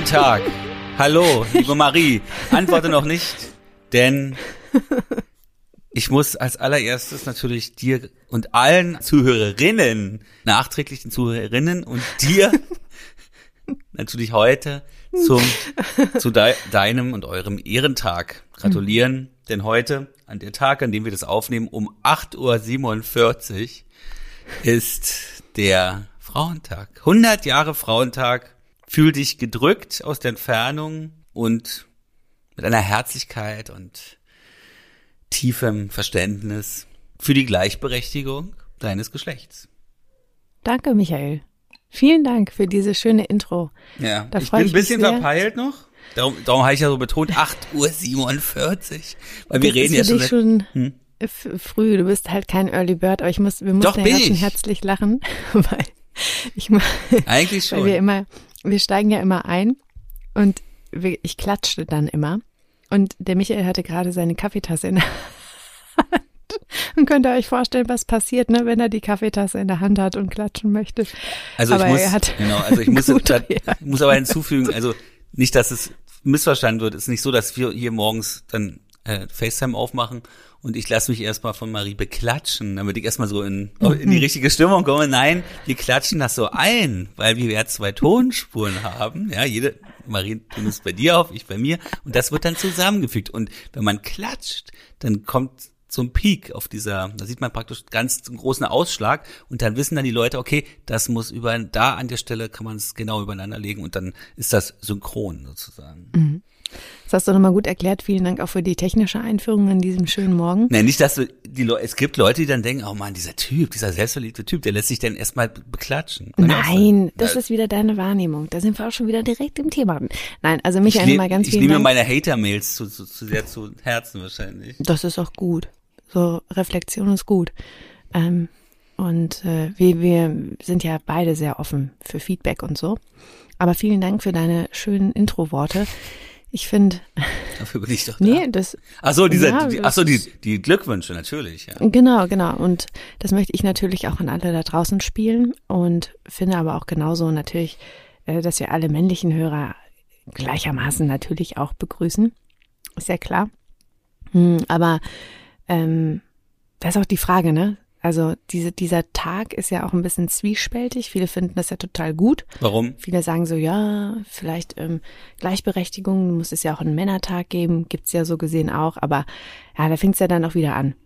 Tag. Hallo, liebe Marie. Antworte noch nicht, denn ich muss als allererstes natürlich dir und allen Zuhörerinnen, nachträglich den Zuhörerinnen und dir natürlich heute zu deinem und eurem Ehrentag gratulieren. Denn heute, an der Tag, an dem wir das aufnehmen, um 8:47 Uhr ist der Frauentag. 100 Jahre Frauentag. Fühl dich gedrückt aus der Entfernung und mit einer Herzlichkeit und tiefem Verständnis für die Gleichberechtigung deines Geschlechts. Danke, Michael. Vielen Dank für diese schöne Intro. Ja, ich bin ein bisschen verpeilt noch. Darum habe ich ja so betont, 8:47 Uhr. Weil wir reden ja schon früh. Du bist halt kein Early Bird, aber wir mussten ja schon herzlich lachen, weil eigentlich schon. Weil wir steigen ja immer ein und ich klatschte dann immer. Und der Michael hatte gerade seine Kaffeetasse in der Hand. Und könnt ihr euch vorstellen, was passiert, ne, wenn er die Kaffeetasse in der Hand hat und klatschen möchte. Also ich muss aber hinzufügen, also nicht, dass es missverstanden wird. Es ist nicht so, dass wir hier morgens dann FaceTime aufmachen und ich lasse mich erstmal von Marie beklatschen, damit ich erstmal so in die richtige Stimmung komme. Nein, wir klatschen das so ein, weil wir ja 2 Tonspuren haben. Ja, Marie, du nimmst bei dir auf, ich bei mir. Und das wird dann zusammengefügt. Und wenn man klatscht, dann kommt so ein Peak da sieht man praktisch ganz einen großen Ausschlag. Und dann wissen dann die Leute, okay, das muss da an der Stelle kann man es genau übereinander legen. Und dann ist das synchron sozusagen. Mhm. Das hast du nochmal gut erklärt. Vielen Dank auch für die technische Einführung an diesem schönen Morgen. Nein, nicht, dass es gibt Leute, die dann denken, oh Mann, dieser selbstverliebte Typ, der lässt sich dann erstmal beklatschen. Nein, das ist wieder deine Wahrnehmung. Da sind wir auch schon wieder direkt im Thema. Nein, also Michael, mal ganz vielen Dank. Ich nehme meine Hater-Mails zu sehr zu Herzen wahrscheinlich. Das ist auch gut. So, Reflexion ist gut. Und wir sind ja beide sehr offen für Feedback und so. Aber vielen Dank für deine schönen Intro-Worte. Ich finde. Dafür bin ich doch da. Nee, die Glückwünsche natürlich, ja. Genau. Und das möchte ich natürlich auch an alle da draußen spielen und finde aber auch genauso natürlich, dass wir alle männlichen Hörer gleichermaßen natürlich auch begrüßen. Ist ja klar. Aber das ist auch die Frage, ne? Also dieser Tag ist ja auch ein bisschen zwiespältig. Viele finden das ja total gut. Warum? Viele sagen so, ja, vielleicht Gleichberechtigung, muss es ja auch einen Männertag geben, gibt's ja so gesehen auch. Aber ja, da fängt's ja dann auch wieder an.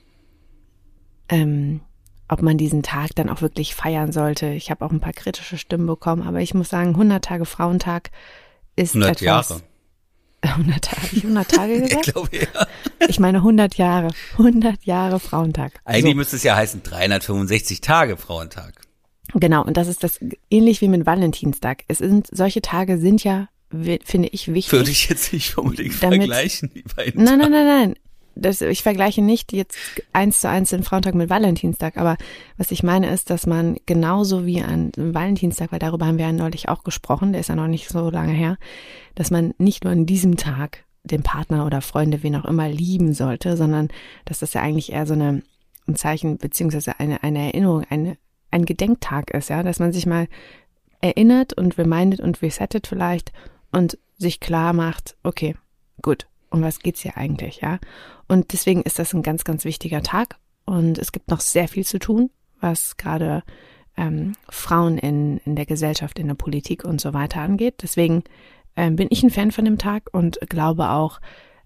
Ob man diesen Tag dann auch wirklich feiern sollte. Ich habe auch ein paar kritische Stimmen bekommen, aber ich muss sagen, 100 Tage Frauentag ist 100 etwas... Jahre. 100 Tage, habe ich 100 Tage gesagt? Ich glaube, ja. Ich meine 100 Jahre. 100 Jahre Frauentag. Eigentlich müsste es ja heißen 365 Tage Frauentag. Genau, und das ist das ähnlich wie mit Valentinstag. Solche Tage sind ja, finde ich, wichtig. Würde ich jetzt nicht unbedingt vergleichen, die beiden Tage. Nein. Ich vergleiche nicht jetzt 1:1 den Frauentag mit Valentinstag, aber was ich meine ist, dass man genauso wie an Valentinstag, weil darüber haben wir ja neulich auch gesprochen, der ist ja noch nicht so lange her, dass man nicht nur an diesem Tag den Partner oder Freunde, wen auch immer, lieben sollte, sondern dass das ja eigentlich eher so ein Zeichen beziehungsweise eine Erinnerung, ein Gedenktag ist, ja, dass man sich mal erinnert und remindet und resettet vielleicht und sich klar macht, okay, gut. Um was geht's hier eigentlich, ja? Und deswegen ist das ein ganz, ganz wichtiger Tag. Und es gibt noch sehr viel zu tun, was gerade Frauen in der Gesellschaft, in der Politik und so weiter angeht. Deswegen bin ich ein Fan von dem Tag und glaube auch,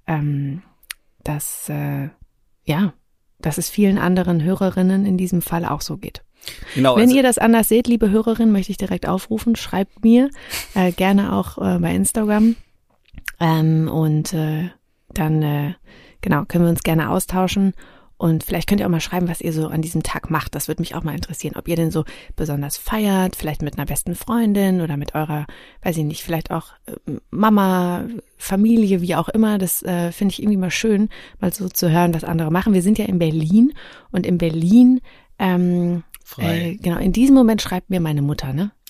dass es vielen anderen Hörerinnen in diesem Fall auch so geht. Genau, Wenn ihr das anders seht, liebe Hörerinnen, möchte ich direkt aufrufen, schreibt mir gerne auch bei Instagram. Dann können wir uns gerne austauschen und vielleicht könnt ihr auch mal schreiben, was ihr so an diesem Tag macht. Das würde mich auch mal interessieren, ob ihr denn so besonders feiert, vielleicht mit einer besten Freundin oder mit eurer, weiß ich nicht, vielleicht auch Mama, Familie, wie auch immer. Das finde ich irgendwie mal schön, mal so zu hören, was andere machen. Wir sind ja in Berlin und in Berlin, genau, in diesem Moment schreibt mir meine Mutter, ne?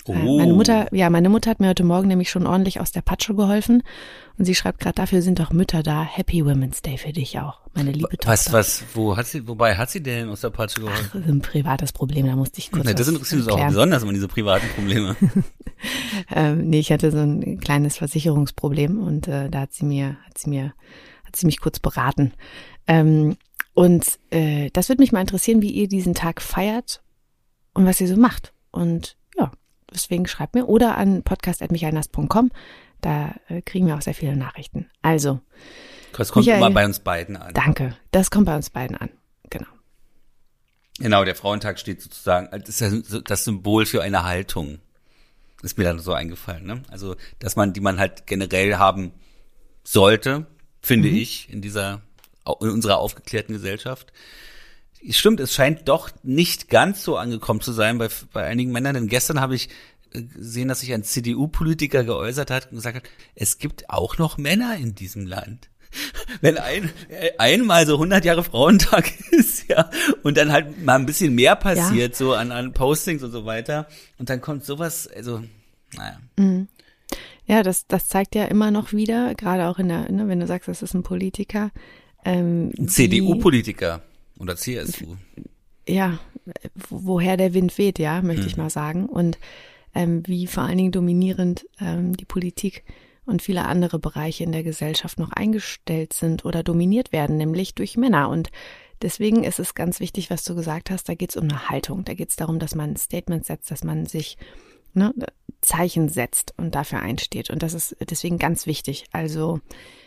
Oh. Meine Mutter hat mir heute Morgen nämlich schon ordentlich aus der Patsche geholfen und sie schreibt gerade, dafür sind doch Mütter da. Happy Women's Day für dich auch, meine liebe Tochter. Wobei hat sie denn aus der Patsche geholfen? Ach, ein privates Problem, da musste ich kurz Das interessiert uns auch besonders, immer diese privaten Probleme. Nee, ich hatte so ein kleines Versicherungsproblem und da hat sie mich kurz beraten. Und das würde mich mal interessieren, wie ihr diesen Tag feiert und was ihr so macht. Und ja, deswegen schreibt mir oder an podcast@michaelnast.com. Da kriegen wir auch sehr viele Nachrichten. Also, das kommt immer bei uns beiden an. Danke, das kommt bei uns beiden an. Genau. Genau, der Frauentag steht sozusagen, das ist ja das Symbol für eine Haltung. Ist mir dann so eingefallen, ne? Also, die man halt generell haben sollte, finde ich, in unserer aufgeklärten Gesellschaft. Stimmt, es scheint doch nicht ganz so angekommen zu sein bei einigen Männern, denn gestern habe ich gesehen, dass sich ein CDU-Politiker geäußert hat und gesagt hat, es gibt auch noch Männer in diesem Land. Wenn einmal so 100 Jahre Frauentag ist, ja, und dann halt mal ein bisschen mehr passiert, so an Postings und so weiter, und dann kommt sowas, also, naja. Mhm. Ja, das zeigt ja immer noch wieder, gerade auch wenn du sagst, das ist ein Politiker. Ein CDU-Politiker oder CSU. Ja, woher der Wind weht, ja, möchte ich mal sagen. Und wie vor allen Dingen dominierend die Politik und viele andere Bereiche in der Gesellschaft noch eingestellt sind oder dominiert werden, nämlich durch Männer. Und deswegen ist es ganz wichtig, was du gesagt hast, da geht es um eine Haltung. Da geht es darum, dass man ein Statement setzt, dass man sich Zeichen setzt und dafür einsteht. Und das ist deswegen ganz wichtig. Also,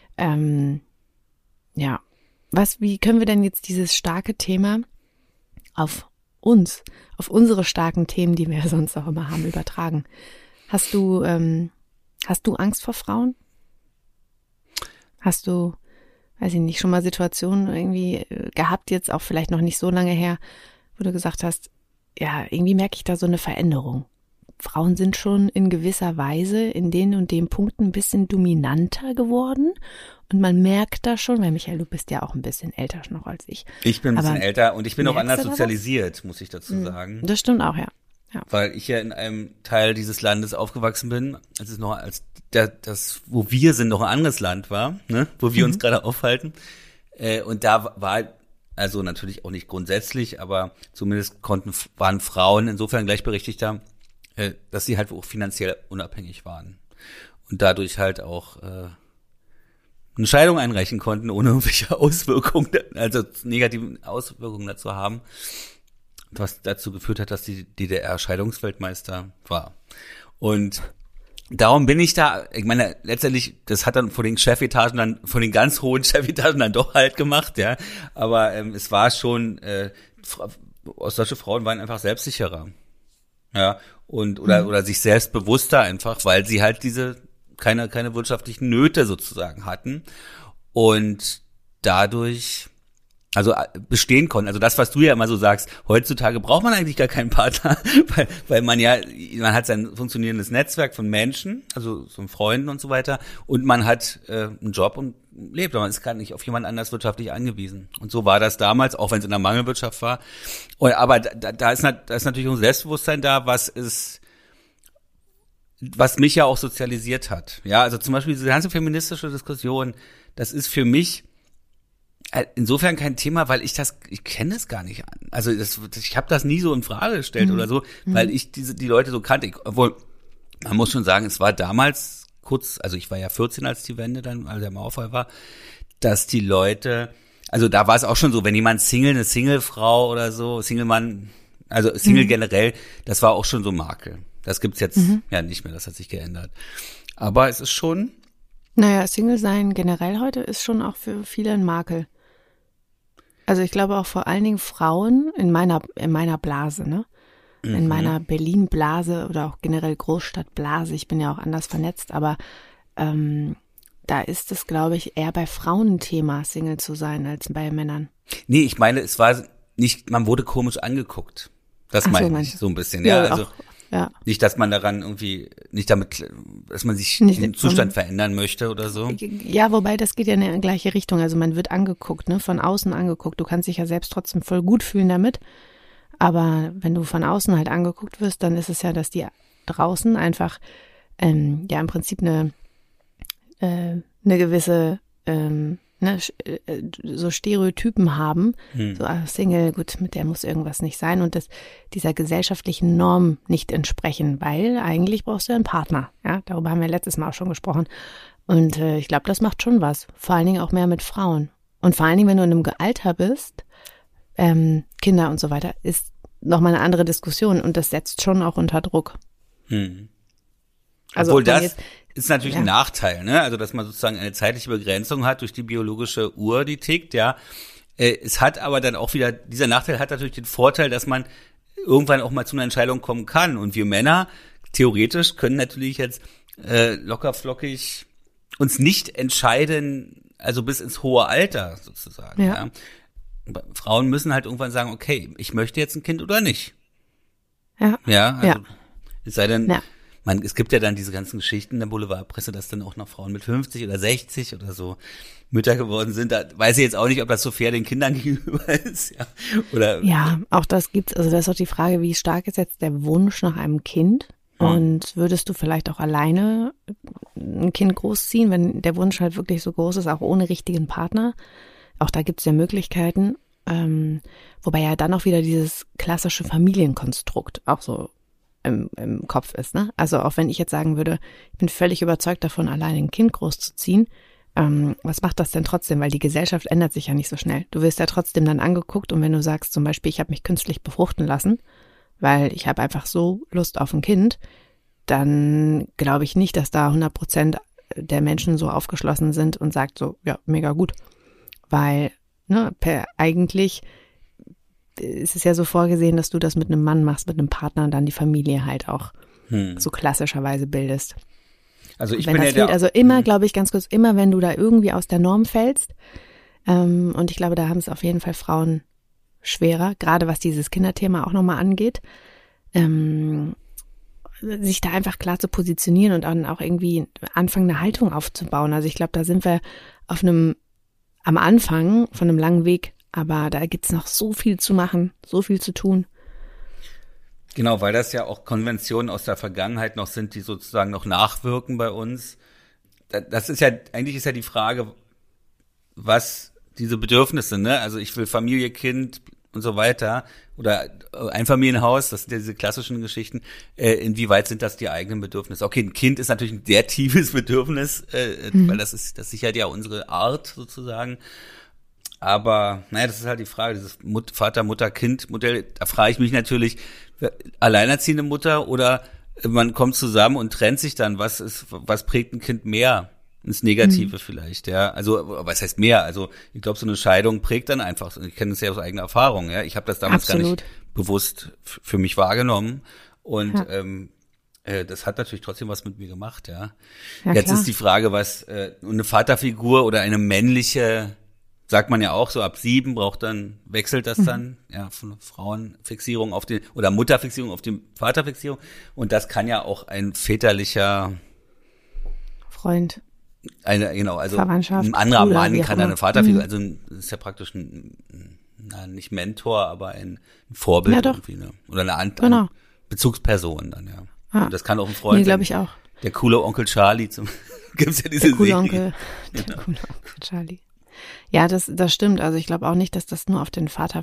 wie können wir denn jetzt dieses starke Thema auf unsere starken Themen, die wir sonst auch immer haben, übertragen? Hast du Angst vor Frauen? Hast du, weiß ich nicht, schon mal Situationen irgendwie gehabt, jetzt auch vielleicht noch nicht so lange her, wo du gesagt hast, ja, irgendwie merke ich da so eine Veränderung. Frauen sind schon in gewisser Weise in den und den Punkten ein bisschen dominanter geworden. Und man merkt da schon, weil Michael, du bist ja auch ein bisschen älter noch als ich. Ich bin ein bisschen älter und ich bin auch anders sozialisiert, muss ich dazu sagen. Das stimmt auch, ja. Weil ich ja in einem Teil dieses Landes aufgewachsen bin, wo wir sind, noch ein anderes Land war, ne, wo wir uns gerade aufhalten. Und da war, also natürlich auch nicht grundsätzlich, aber zumindest waren Frauen insofern gleichberechtigter, dass sie halt auch finanziell unabhängig waren und dadurch halt auch eine Scheidung einreichen konnten, ohne irgendwelche Auswirkungen, also negativen Auswirkungen dazu haben, was dazu geführt hat, dass die DDR Scheidungsweltmeister war. Und darum bin ich da, ich meine, letztendlich, das hat dann von den ganz hohen Chefetagen dann doch halt gemacht, ja, aber es war schon, solche Frauen waren einfach selbstsicherer. Ja, oder sich selbstbewusster einfach, weil sie halt keine wirtschaftlichen Nöte sozusagen hatten und dadurch also bestehen konnten. Also das, was du ja immer so sagst, heutzutage braucht man eigentlich gar keinen Partner, weil man hat sein funktionierendes Netzwerk von Menschen, also so Freunden und so weiter, und man hat einen Job und lebt, aber man ist gar nicht auf jemand anders wirtschaftlich angewiesen. Und so war das damals, auch wenn es in der Mangelwirtschaft war. Aber da ist natürlich auch ein Selbstbewusstsein da, was mich ja auch sozialisiert hat. Ja, also zum Beispiel diese ganze feministische Diskussion, das ist für mich insofern kein Thema, weil ich kenne das gar nicht an. Also ich habe das nie so in Frage gestellt oder so, weil ich die Leute so kannte. Obwohl, man muss schon sagen, es war damals kurz, also ich war ja 14, als die Wende dann, als der Mauerfall war, dass die Leute, also da war es auch schon so, wenn jemand eine Singlefrau oder so, Singlemann, also Single generell, das war auch schon so Makel. Das gibt's jetzt ja nicht mehr, das hat sich geändert. Aber es ist schon. Naja, Single sein generell heute ist schon auch für viele ein Makel. Also ich glaube auch vor allen Dingen Frauen in meiner Blase, ne? In meiner Berlin-Blase oder auch generell Großstadt-Blase. Ich bin ja auch anders vernetzt, aber da ist es, glaube ich, eher bei Frauen ein Thema, Single zu sein, als bei Männern. Nee, ich meine, es war nicht, man wurde komisch angeguckt. Das meine ich so ein bisschen, ja. Also ja. Nicht, dass man daran irgendwie, nicht damit, dass man sich den Zustand verändern möchte oder so. Ja, wobei das geht ja in die gleiche Richtung. Also man wird angeguckt, ne, von außen angeguckt. Du kannst dich ja selbst trotzdem voll gut fühlen damit. Aber wenn du von außen halt angeguckt wirst, dann ist es ja, dass die draußen einfach ja im Prinzip eine gewisse so Stereotypen haben, so Single, gut, mit der muss irgendwas nicht sein und dieser gesellschaftlichen Norm nicht entsprechen, weil eigentlich brauchst du einen Partner. Ja, darüber haben wir letztes Mal auch schon gesprochen. Und ich glaube, das macht schon was. Vor allen Dingen auch mehr mit Frauen. Und vor allen Dingen, wenn du in einem Alter bist, Kinder und so weiter, ist nochmal eine andere Diskussion und das setzt schon auch unter Druck. Also obwohl das ist natürlich ein Nachteil, ne? Also dass man sozusagen eine zeitliche Begrenzung hat durch die biologische Uhr, die tickt, ja. Es hat aber dann auch wieder, dieser Nachteil hat natürlich den Vorteil, dass man irgendwann auch mal zu einer Entscheidung kommen kann. Und wir Männer, theoretisch, können natürlich jetzt locker flockig uns nicht entscheiden, also bis ins hohe Alter sozusagen. Ja. Frauen müssen halt irgendwann sagen, okay, ich möchte jetzt ein Kind oder nicht. Ja, also es sei denn, es gibt ja dann diese ganzen Geschichten in der Boulevardpresse, dass dann auch noch Frauen mit 50 oder 60 oder so Mütter geworden sind. Da weiß ich jetzt auch nicht, ob das so fair den Kindern gegenüber ist. Ja, oder, auch das gibt's. Also das ist auch die Frage, wie stark ist jetzt der Wunsch nach einem Kind? Und würdest du vielleicht auch alleine ein Kind großziehen, wenn der Wunsch halt wirklich so groß ist, auch ohne richtigen Partner? Auch da gibt's ja Möglichkeiten. Wobei ja dann auch wieder dieses klassische Familienkonstrukt auch so im Kopf ist, ne? Also auch wenn ich jetzt sagen würde, ich bin völlig überzeugt davon, alleine ein Kind großzuziehen, was macht das denn trotzdem? Weil die Gesellschaft ändert sich ja nicht so schnell. Du wirst ja trotzdem dann angeguckt und wenn du sagst zum Beispiel, ich habe mich künstlich befruchten lassen, weil ich habe einfach so Lust auf ein Kind, dann glaube ich nicht, dass da 100% der Menschen so aufgeschlossen sind und sagt so, ja, mega gut. Weil, eigentlich ist es ja so vorgesehen, dass du das mit einem Mann machst, mit einem Partner und dann die Familie halt auch so klassischerweise bildest. Also ich wenn bin das fehlt, also immer, glaube ich, ganz kurz, immer wenn du da irgendwie aus der Norm fällst, und ich glaube, da haben es auf jeden Fall Frauen schwerer, gerade was dieses Kinderthema auch nochmal angeht, sich da einfach klar zu positionieren und dann auch irgendwie anfangen, eine Haltung aufzubauen. Also ich glaube, da sind wir am Anfang von einem langen Weg, aber da gibt's noch so viel zu machen, so viel zu tun. Genau, weil das ja auch Konventionen aus der Vergangenheit noch sind, die sozusagen noch nachwirken bei uns. Das ist ja, eigentlich ist ja die Frage, was diese Bedürfnisse, ne? Also ich will Familie, Kind und so weiter oder Einfamilienhaus, das sind ja diese klassischen Geschichten. Inwieweit sind das die eigenen Bedürfnisse? Okay, ein Kind ist natürlich ein sehr tiefes Bedürfnis, weil das sichert ja unsere Art sozusagen. Aber, das ist halt die Frage, dieses Vater-Mutter-Kind-Modell, da frage ich mich natürlich, alleinerziehende Mutter oder man kommt zusammen und trennt sich dann, was prägt ein Kind mehr ins Negative vielleicht, ja? Also, was heißt mehr? Also, ich glaube, so eine Scheidung prägt dann einfach, ich kenne das ja aus eigener Erfahrung, ja? Ich habe das damals gar nicht bewusst für mich wahrgenommen und das hat natürlich trotzdem was mit mir gemacht, ja. Jetzt klar. Ist die Frage, was eine Vaterfigur oder eine männliche, sagt man ja auch, so ab 7 wechselt das dann, von Frauenfixierung auf oder Mutterfixierung auf die Vaterfixierung. Und das kann ja auch ein väterlicher Freund. Also ein anderer Mann kann eine Vaterfigur, also das ist ja praktisch nicht Mentor, aber ein Vorbild irgendwie, ne? Oder eine Bezugsperson dann, ja. Und das kann auch ein Freund sein. glaube ich auch. Der coole Onkel Charlie gibt's ja diese Serie. Der coole Onkel Charlie. Ja, das stimmt. Also ich glaube auch nicht, dass das nur auf den Vater,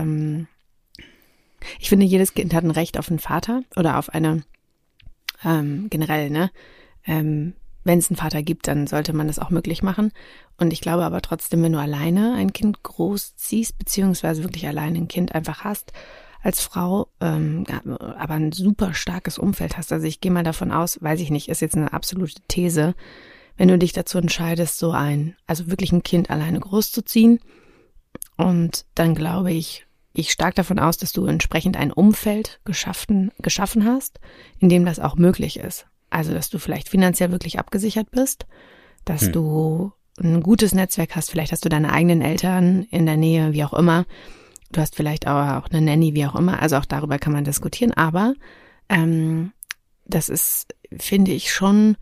ich finde, jedes Kind hat ein Recht auf einen Vater oder auf eine, generell, ne, wenn es einen Vater gibt, dann sollte man das auch möglich machen. Und ich glaube aber trotzdem, wenn du alleine ein Kind großziehst, beziehungsweise wirklich alleine ein Kind einfach hast, als Frau, aber ein super starkes Umfeld hast. Also ich gehe mal davon aus, weiß ich nicht, ist jetzt eine absolute These, wenn du dich dazu entscheidest, also wirklich ein Kind alleine großzuziehen. Und dann glaube ich stark davon aus, dass du entsprechend ein Umfeld geschaffen hast, in dem das auch möglich ist. Also, dass du vielleicht finanziell wirklich abgesichert bist, dass du ein gutes Netzwerk hast, vielleicht hast du deine eigenen Eltern in der Nähe, wie auch immer. Du hast vielleicht auch eine Nanny, wie auch immer. Also auch darüber kann man diskutieren. Aber das ist, finde ich, schon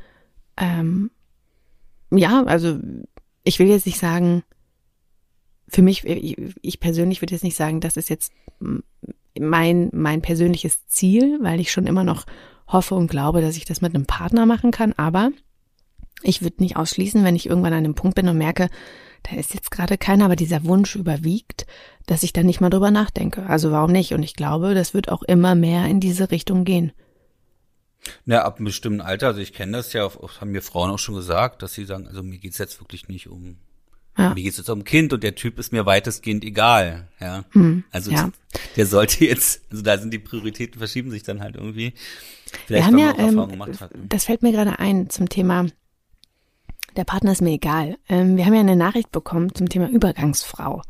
also ich will jetzt nicht sagen, für mich, ich persönlich würde jetzt nicht sagen, das ist jetzt mein persönliches Ziel, weil ich schon immer noch hoffe und glaube, dass ich das mit einem Partner machen kann, aber ich würde nicht ausschließen, wenn ich irgendwann an einem Punkt bin und merke, da ist jetzt gerade keiner, aber dieser Wunsch überwiegt, dass ich dann nicht mal drüber nachdenke. Also warum nicht? Und ich glaube, das wird auch immer mehr in diese Richtung gehen. Ja, ab einem bestimmten Alter, also ich kenne das ja, haben mir Frauen auch schon gesagt, dass sie sagen, also mir geht's jetzt wirklich nicht um, mir geht's jetzt um ein Kind und der Typ ist mir weitestgehend egal, ja. Also der sollte jetzt, also da sind die Prioritäten, verschieben sich dann halt irgendwie. Vielleicht, wir haben weil man auch Erfahrung gemacht hat. Das fällt mir gerade ein zum Thema, der Partner ist mir egal. Wir haben ja eine Nachricht bekommen zum Thema Übergangsfrau.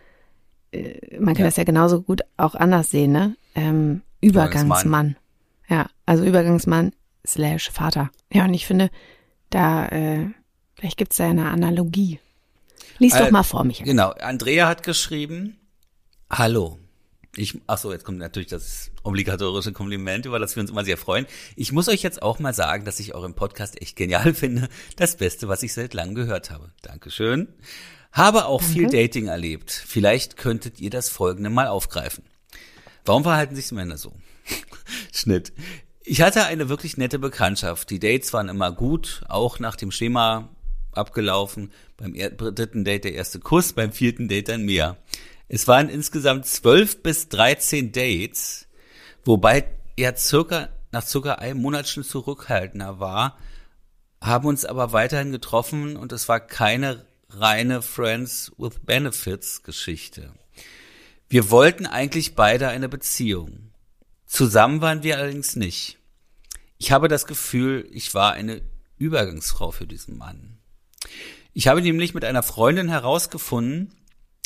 Man kann das ja genauso gut auch anders sehen, ne? Übergangsmann. Ja, also Übergangsmann / Vater. Ja, und ich finde, da, vielleicht gibt's da eine Analogie. Lies doch mal vor, Michael. Genau, Andrea hat geschrieben, hallo. Jetzt kommt natürlich das obligatorische Kompliment, über das wir uns immer sehr freuen. Ich muss euch jetzt auch mal sagen, dass ich euren Podcast echt genial finde. Das Beste, was ich seit langem gehört habe. Dankeschön. Habe auch viel Dating erlebt. Vielleicht könntet ihr das Folgende mal aufgreifen. Warum verhalten sich Männer so? Schnitt. Ich hatte eine wirklich nette Bekanntschaft. Die Dates waren immer gut, auch nach dem Schema abgelaufen. Beim dritten Date der erste Kuss, beim vierten Date dann mehr. Es waren insgesamt 12 bis 13 Dates, wobei er nach circa einem Monat schon zurückhaltender war, haben uns aber weiterhin getroffen und es war keine reine Friends with Benefits Geschichte. Wir wollten eigentlich beide eine Beziehung. Zusammen waren wir allerdings nicht. Ich habe das Gefühl, ich war eine Übergangsfrau für diesen Mann. Ich habe nämlich mit einer Freundin herausgefunden,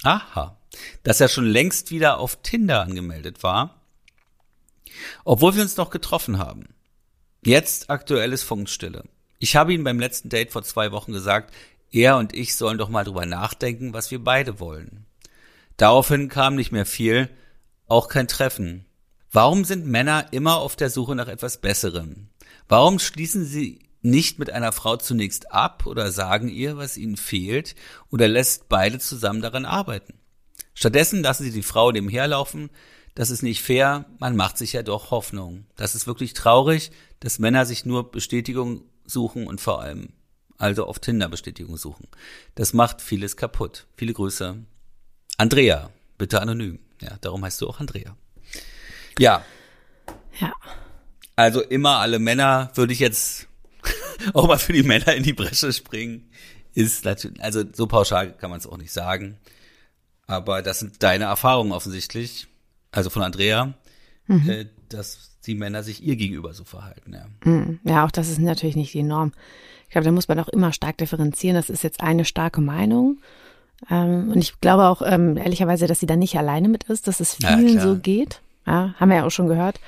dass er schon längst wieder auf Tinder angemeldet war, obwohl wir uns noch getroffen haben. Jetzt aktuell ist Funkstille. Ich habe ihm beim letzten Date vor 2 Wochen gesagt, er und ich sollen doch mal drüber nachdenken, was wir beide wollen. Daraufhin kam nicht mehr viel, auch kein Treffen. Warum sind Männer immer auf der Suche nach etwas Besserem? Warum schließen sie nicht mit einer Frau zunächst ab oder sagen ihr, was ihnen fehlt, oder lässt beide zusammen daran arbeiten? Stattdessen lassen sie die Frau nebenher laufen. Das ist nicht fair, man macht sich ja doch Hoffnung. Das ist wirklich traurig, dass Männer sich nur Bestätigung suchen und vor allem also auf Tinder Bestätigung suchen. Das macht vieles kaputt. Viele Grüße. Andrea, bitte anonym. Ja, darum heißt du auch Andrea. Ja. Also immer alle Männer, würde ich jetzt auch mal für die Männer in die Bresche springen. Ist natürlich, also so pauschal kann man es auch nicht sagen. Aber das sind deine Erfahrungen offensichtlich, also von Andrea, dass die Männer sich ihr gegenüber so verhalten. Ja. Ja, auch das ist natürlich nicht die Norm. Ich glaube, da muss man auch immer stark differenzieren. Das ist jetzt eine starke Meinung. Und ich glaube auch ehrlicherweise, dass sie da nicht alleine mit ist, dass es vielen so geht. Ja, haben wir ja auch schon gehört.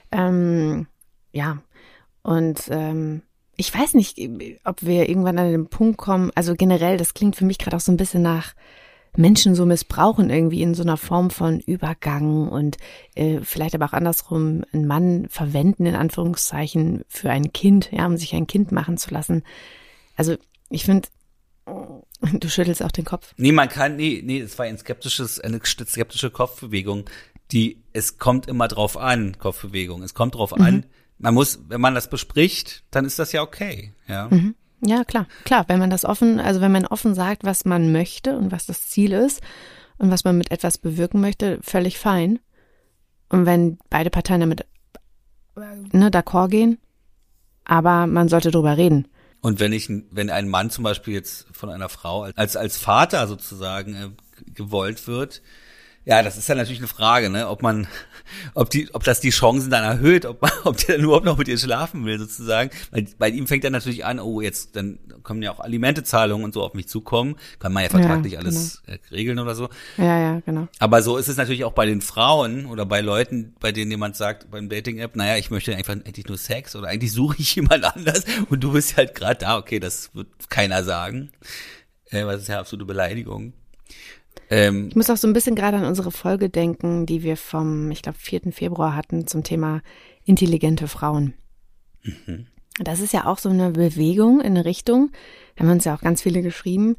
Ich weiß nicht, ob wir irgendwann an den Punkt kommen, also generell, das klingt für mich gerade auch so ein bisschen nach Menschen so missbrauchen irgendwie in so einer Form von Übergang und vielleicht aber auch andersrum einen Mann verwenden, in Anführungszeichen, für ein Kind, ja, um sich ein Kind machen zu lassen. Also ich finde, du schüttelst auch den Kopf. Nee, es war eine skeptische Kopfbewegung, es kommt immer drauf an, Kopfbewegung, es kommt drauf an, wenn man das bespricht, dann ist das ja okay, ja. Ja, klar, wenn man das wenn man offen sagt, was man möchte und was das Ziel ist und was man mit etwas bewirken möchte, völlig fein. Und wenn beide Parteien damit d'accord gehen, aber man sollte drüber reden. Und wenn ein Mann zum Beispiel jetzt von einer Frau als Vater sozusagen gewollt wird, ja, das ist ja natürlich eine Frage, ne, ob das die Chancen dann erhöht, ob der dann überhaupt noch mit ihr schlafen will, sozusagen. Weil bei ihm fängt dann natürlich an, dann kommen ja auch Alimentezahlungen und so auf mich zukommen. Kann man ja vertraglich alles regeln oder so. Ja, genau. Aber so ist es natürlich auch bei den Frauen oder bei Leuten, bei denen jemand sagt, beim Dating-App, naja, ich möchte einfach eigentlich nur Sex oder eigentlich suche ich jemand anders und du bist halt gerade da, okay, das wird keiner sagen. Das ist ja absolute Beleidigung. Ich muss auch so ein bisschen gerade an unsere Folge denken, die wir vom, ich glaube, 4. Februar hatten zum Thema intelligente Frauen. Das ist ja auch so eine Bewegung in eine Richtung, da haben uns ja auch ganz viele geschrieben,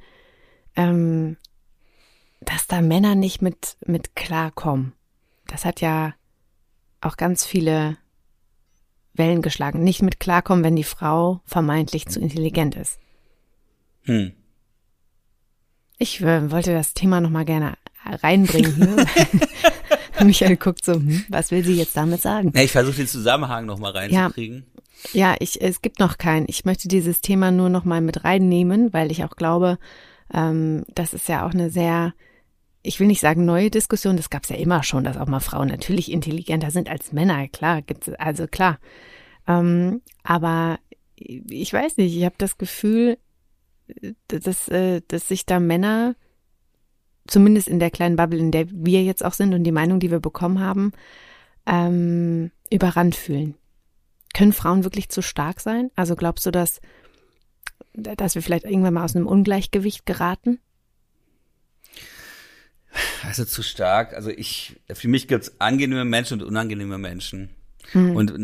dass da Männer nicht mit klarkommen. Das hat ja auch ganz viele Wellen geschlagen. Nicht mit klarkommen, wenn die Frau vermeintlich zu intelligent ist. Ich wollte das Thema nochmal gerne reinbringen hier. Michael guckt so, was will sie jetzt damit sagen? Ja, ich versuche den Zusammenhang nochmal reinzukriegen. Ja, es gibt noch keinen. Ich möchte dieses Thema nur nochmal mit reinnehmen, weil ich auch glaube, das ist ja auch eine sehr, ich will nicht sagen neue Diskussion, das gab es ja immer schon, dass auch mal Frauen natürlich intelligenter sind als Männer, klar, gibt's, also klar. Aber ich weiß nicht, ich habe das Gefühl, dass sich da Männer, zumindest in der kleinen Bubble, in der wir jetzt auch sind und die Meinung, die wir bekommen haben, überrannt fühlen. Können Frauen wirklich zu stark sein? Also glaubst du, dass wir vielleicht irgendwann mal aus einem Ungleichgewicht geraten? Also zu stark. Also für mich gibt es angenehme Menschen und unangenehme Menschen. Und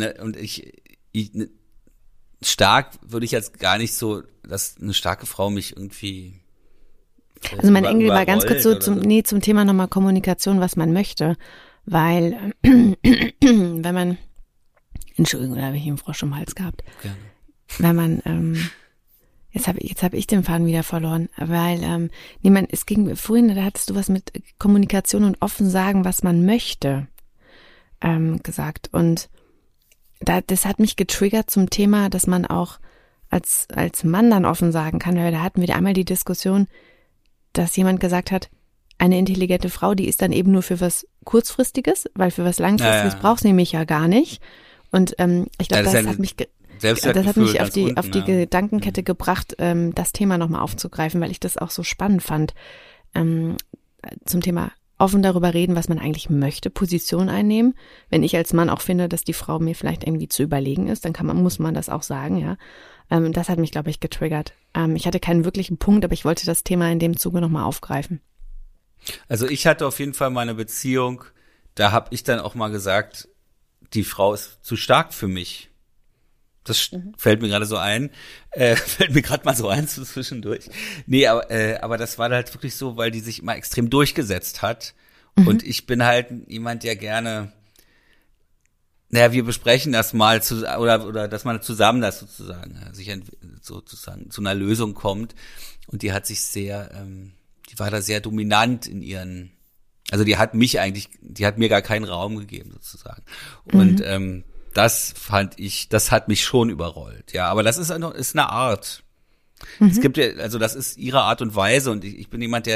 stark würde ich jetzt gar nicht so, dass eine starke Frau mich irgendwie. Also mein Engel war ganz kurz so zum Thema nochmal Kommunikation, was man möchte, weil wenn man, Entschuldigung, da habe ich einen Frosch im Hals gehabt. Gerne. Wenn man, jetzt hab ich den Faden wieder verloren, weil es ging vorhin, da hattest du was mit Kommunikation und offen sagen, was man möchte, gesagt. Und das hat mich getriggert zum Thema, dass man auch als Mann dann offen sagen kann, weil da hatten wir einmal die Diskussion, dass jemand gesagt hat, eine intelligente Frau, die ist dann eben nur für was Kurzfristiges, weil für was Langfristiges braucht sie nämlich ja gar nicht. Und ich glaube, das hat mich auf die Gedankenkette gebracht, das Thema nochmal aufzugreifen, weil ich das auch so spannend fand. Zum Thema offen darüber reden, was man eigentlich möchte, Position einnehmen. Wenn ich als Mann auch finde, dass die Frau mir vielleicht irgendwie zu überlegen ist, dann muss man das auch sagen, ja. Das hat mich, glaube ich, getriggert. Ich hatte keinen wirklichen Punkt, aber ich wollte das Thema in dem Zuge nochmal aufgreifen. Also ich hatte auf jeden Fall mal eine Beziehung, da habe ich dann auch mal gesagt, die Frau ist zu stark für mich. Das fällt mir gerade so ein. Fällt mir gerade mal so ein zwischendurch. Nee, aber das war halt wirklich so, weil die sich immer extrem durchgesetzt hat. Und ich bin halt jemand, der gerne, wir besprechen das mal oder dass man zusammen das sozusagen zu einer Lösung kommt. Und die hat sich die war da sehr dominant in ihren, also die hat mir gar keinen Raum gegeben sozusagen. Und das hat mich schon überrollt. Ja, aber das ist eine Art. Es gibt ja, also das ist ihre Art und Weise und ich bin jemand,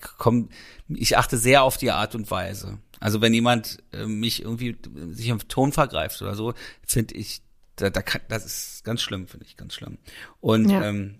ich achte sehr auf die Art und Weise. Also wenn jemand mich irgendwie sich im Ton vergreift oder so, finde ich, das ist ganz schlimm, finde ich ganz schlimm. Und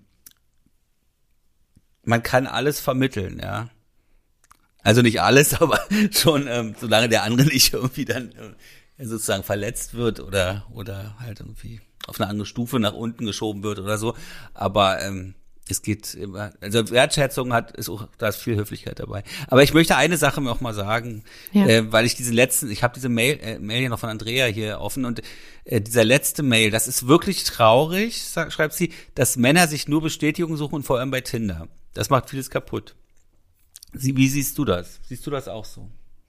man kann alles vermitteln, ja. Also nicht alles, aber schon, solange der andere nicht irgendwie dann sozusagen verletzt wird oder halt irgendwie auf eine andere Stufe nach unten geschoben wird oder so. Aber es geht immer, also Wertschätzung da ist viel Höflichkeit dabei. Aber ich möchte eine Sache noch mal sagen, weil ich ich habe diese Mail hier noch von Andrea hier offen und dieser letzte Mail, das ist wirklich traurig, schreibt sie, dass Männer sich nur Bestätigung suchen und vor allem bei Tinder. Das macht vieles kaputt. Wie siehst du das? Siehst du das auch so?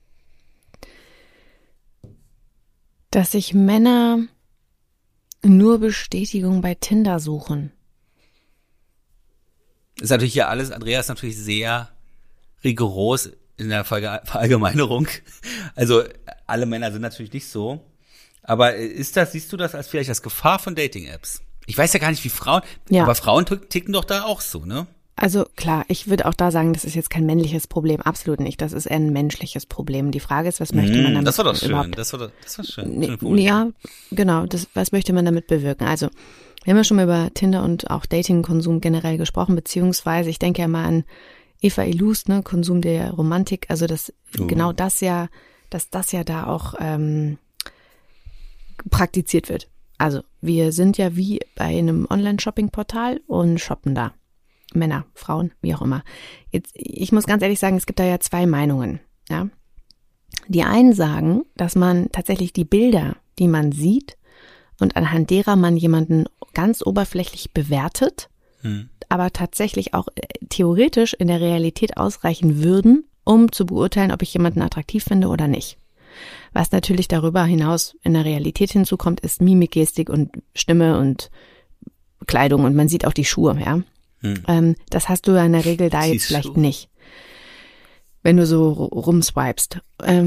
Dass sich Männer nur Bestätigung bei Tinder suchen. Ist natürlich hier alles, Andrea ist natürlich sehr rigoros in der Verallgemeinerung. Also alle Männer sind natürlich nicht so. Aber siehst du das als vielleicht als Gefahr von Dating-Apps? Ich weiß ja gar nicht, wie Frauen, aber Frauen ticken doch da auch so, ne? Also klar, ich würde auch da sagen, das ist jetzt kein männliches Problem, absolut nicht. Das ist eher ein menschliches Problem. Die Frage ist, was möchte man damit Das war doch schön, überhaupt? das war schön. Ja, genau, was möchte man damit bewirken? Also, wir haben ja schon mal über Tinder und auch Dating-Konsum generell gesprochen, beziehungsweise ich denke ja mal an Eva Illus, ne, Konsum der Romantik, also genau das ja, dass das ja da auch praktiziert wird. Also, wir sind ja wie bei einem Online-Shopping-Portal und shoppen da. Männer, Frauen, wie auch immer. Jetzt, ich muss ganz ehrlich sagen, es gibt da ja zwei Meinungen. Ja? Die einen sagen, dass man tatsächlich die Bilder, die man sieht und anhand derer man jemanden ganz oberflächlich bewertet, aber tatsächlich auch theoretisch in der Realität ausreichen würden, um zu beurteilen, ob ich jemanden attraktiv finde oder nicht. Was natürlich darüber hinaus in der Realität hinzukommt, ist Mimik, Gestik und Stimme und Kleidung und man sieht auch die Schuhe, ja. Das hast du ja in der Regel da jetzt vielleicht nicht, wenn du so rumswipest.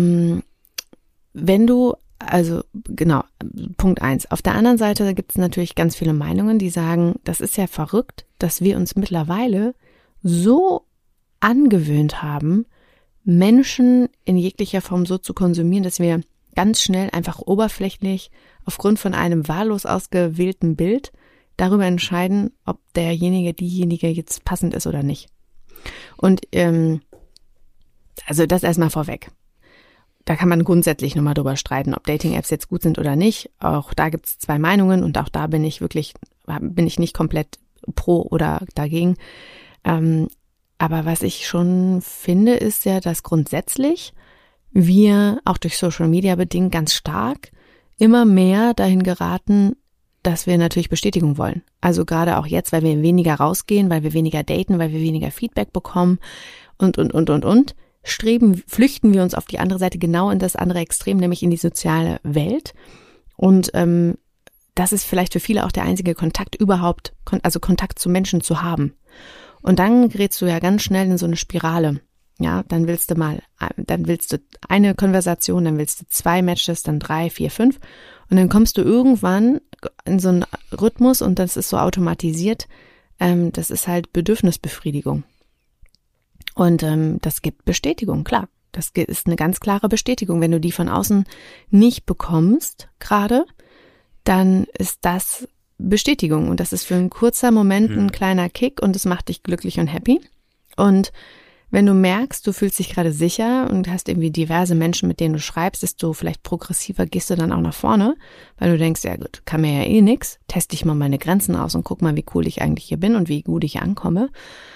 Punkt 1. Auf der anderen Seite gibt es natürlich ganz viele Meinungen, die sagen, das ist ja verrückt, dass wir uns mittlerweile so angewöhnt haben, Menschen in jeglicher Form so zu konsumieren, dass wir ganz schnell einfach oberflächlich aufgrund von einem wahllos ausgewählten Bild darüber entscheiden, ob diejenige jetzt passend ist oder nicht. Und also das erstmal vorweg. Da kann man grundsätzlich nochmal drüber streiten, ob Dating-Apps jetzt gut sind oder nicht. Auch da gibt es 2 Meinungen und auch da bin ich nicht komplett pro oder dagegen. Aber was ich schon finde, ist ja, dass grundsätzlich wir auch durch Social Media bedingt ganz stark immer mehr dahin geraten, dass wir natürlich Bestätigung wollen. Also gerade auch jetzt, weil wir weniger rausgehen, weil wir weniger daten, weil wir weniger Feedback bekommen und. Flüchten wir uns auf die andere Seite, genau in das andere Extrem, nämlich in die soziale Welt. Und das ist vielleicht für viele auch der einzige Kontakt überhaupt, also Kontakt zu Menschen zu haben. Und dann gerätst du ja ganz schnell in so eine Spirale. Ja, dann willst du eine Konversation, dann willst du 2 Matches, dann 3, 4, 5. Und dann kommst du irgendwann in so einen Rhythmus und das ist so automatisiert. Das ist halt Bedürfnisbefriedigung. Und das gibt Bestätigung, klar. Das ist eine ganz klare Bestätigung. Wenn du die von außen nicht bekommst gerade, dann ist das Bestätigung. Und das ist für einen kurzen Moment ein kleiner Kick und es macht dich glücklich und happy. Und wenn du merkst, du fühlst dich gerade sicher und hast irgendwie diverse Menschen, mit denen du schreibst, desto vielleicht progressiver gehst du dann auch nach vorne, weil du denkst, ja gut, kann mir ja eh nix, teste ich mal meine Grenzen aus und guck mal, wie cool ich eigentlich hier bin und wie gut ich hier ankomme.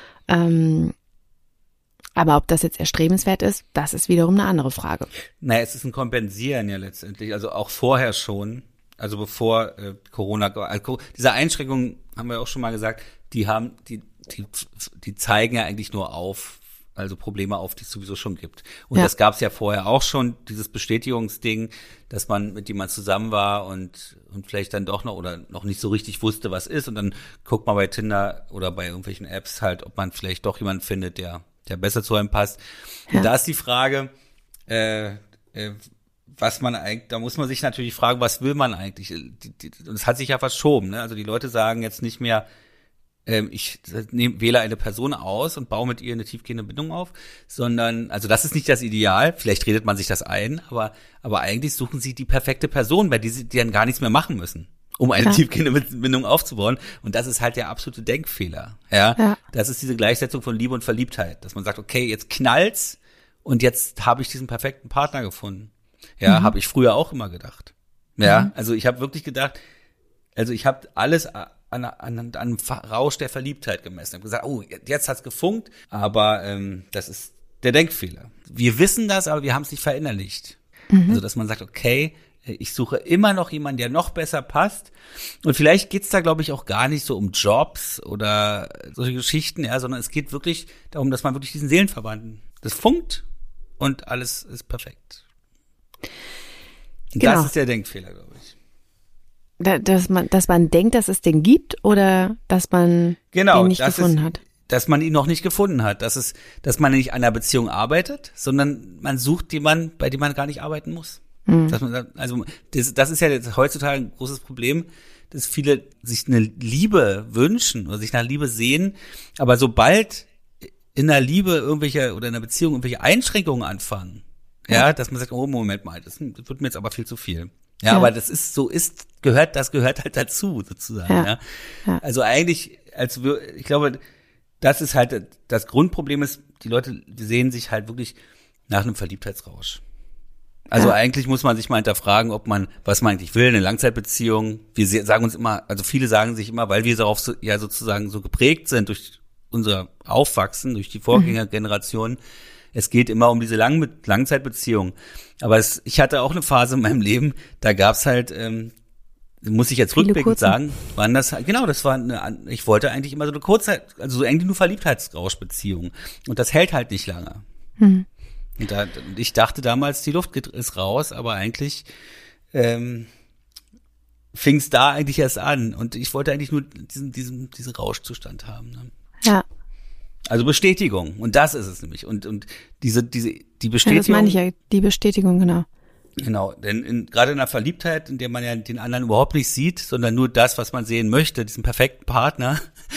Aber ob das jetzt erstrebenswert ist, das ist wiederum eine andere Frage. Naja, es ist ein Kompensieren ja letztendlich, also auch vorher schon, also bevor diese Einschränkungen, haben wir auch schon mal gesagt, die zeigen ja eigentlich nur auf, also Probleme auf, die es sowieso schon gibt. Und das gab es ja vorher auch schon, dieses Bestätigungsding, dass man mit jemand zusammen war und vielleicht dann doch noch nicht so richtig wusste, was ist. Und dann guckt man bei Tinder oder bei irgendwelchen Apps halt, ob man vielleicht doch jemanden findet, der besser zu einem passt. Ja. Und da ist die Frage, da muss man sich natürlich fragen, was will man eigentlich? Und es hat sich ja verschoben, ne? Also die Leute sagen jetzt nicht mehr, ich wähle eine Person aus und baue mit ihr eine tiefgehende Bindung auf, sondern, also das ist nicht das Ideal, vielleicht redet man sich das ein, aber eigentlich suchen sie die perfekte Person, bei der sie dann gar nichts mehr machen müssen, um eine tiefgehende Bindung aufzubauen. Und das ist halt der absolute Denkfehler. Ja. Das ist diese Gleichsetzung von Liebe und Verliebtheit, dass man sagt, okay, jetzt knallt's und jetzt habe ich diesen perfekten Partner gefunden. Ja, habe ich früher auch immer gedacht. Ja, also ich habe wirklich gedacht, ich habe alles an einem Rausch der Verliebtheit gemessen. Ich habe gesagt, oh, jetzt hat's gefunkt, aber das ist der Denkfehler. Wir wissen das, aber wir haben es nicht verinnerlicht. Also, dass man sagt, okay, ich suche immer noch jemanden, der noch besser passt. Und vielleicht geht's da, glaube ich, auch gar nicht so um Jobs oder solche Geschichten, ja, sondern es geht wirklich darum, dass man wirklich diesen Seelenverwandten, das funkt und alles ist perfekt. Genau. Das ist der Denkfehler, glaube ich. Dass man denkt, dass es den gibt oder dass man ihn nicht gefunden hat? Dass man ihn noch nicht gefunden hat. Dass man nicht an einer Beziehung arbeitet, sondern man sucht jemanden, bei dem man gar nicht arbeiten muss. Dass man, das ist ja heutzutage ein großes Problem, dass viele sich eine Liebe wünschen oder sich nach Liebe sehen, aber sobald in der Liebe oder in einer Beziehung irgendwelche Einschränkungen anfangen, ja, dass man sagt, oh, Moment mal, das wird mir jetzt aber viel zu viel. Ja, aber gehört halt dazu, sozusagen, ja. Also eigentlich, ich glaube, das ist halt, das Grundproblem ist, die Leute, die sehen sich halt wirklich nach einem Verliebtheitsrausch. Also eigentlich muss man sich mal hinterfragen, was man eigentlich will, eine Langzeitbeziehung. Wir sagen uns immer, also viele sagen sich immer, weil wir darauf sozusagen so geprägt sind durch unser Aufwachsen, durch die Vorgängergeneration, es geht immer um diese Langzeitbeziehung. Aber ich hatte auch eine Phase in meinem Leben, da gab's halt, muss ich jetzt rückblickend sagen, ich wollte eigentlich immer so eine Kurzzeit, also so eigentlich nur Verliebtheitsrauschbeziehung. Und das hält halt nicht lange. Und ich dachte damals, die Luft ist raus, aber eigentlich fing es da eigentlich erst an. Und ich wollte eigentlich nur diesen Rauschzustand haben. Ne? Ja. Also Bestätigung. Und das ist es nämlich. Und die Bestätigung. Ja, das meine ich ja, die Bestätigung, genau. Genau, denn gerade in der Verliebtheit, in der man ja den anderen überhaupt nicht sieht, sondern nur das, was man sehen möchte, diesen perfekten Partner,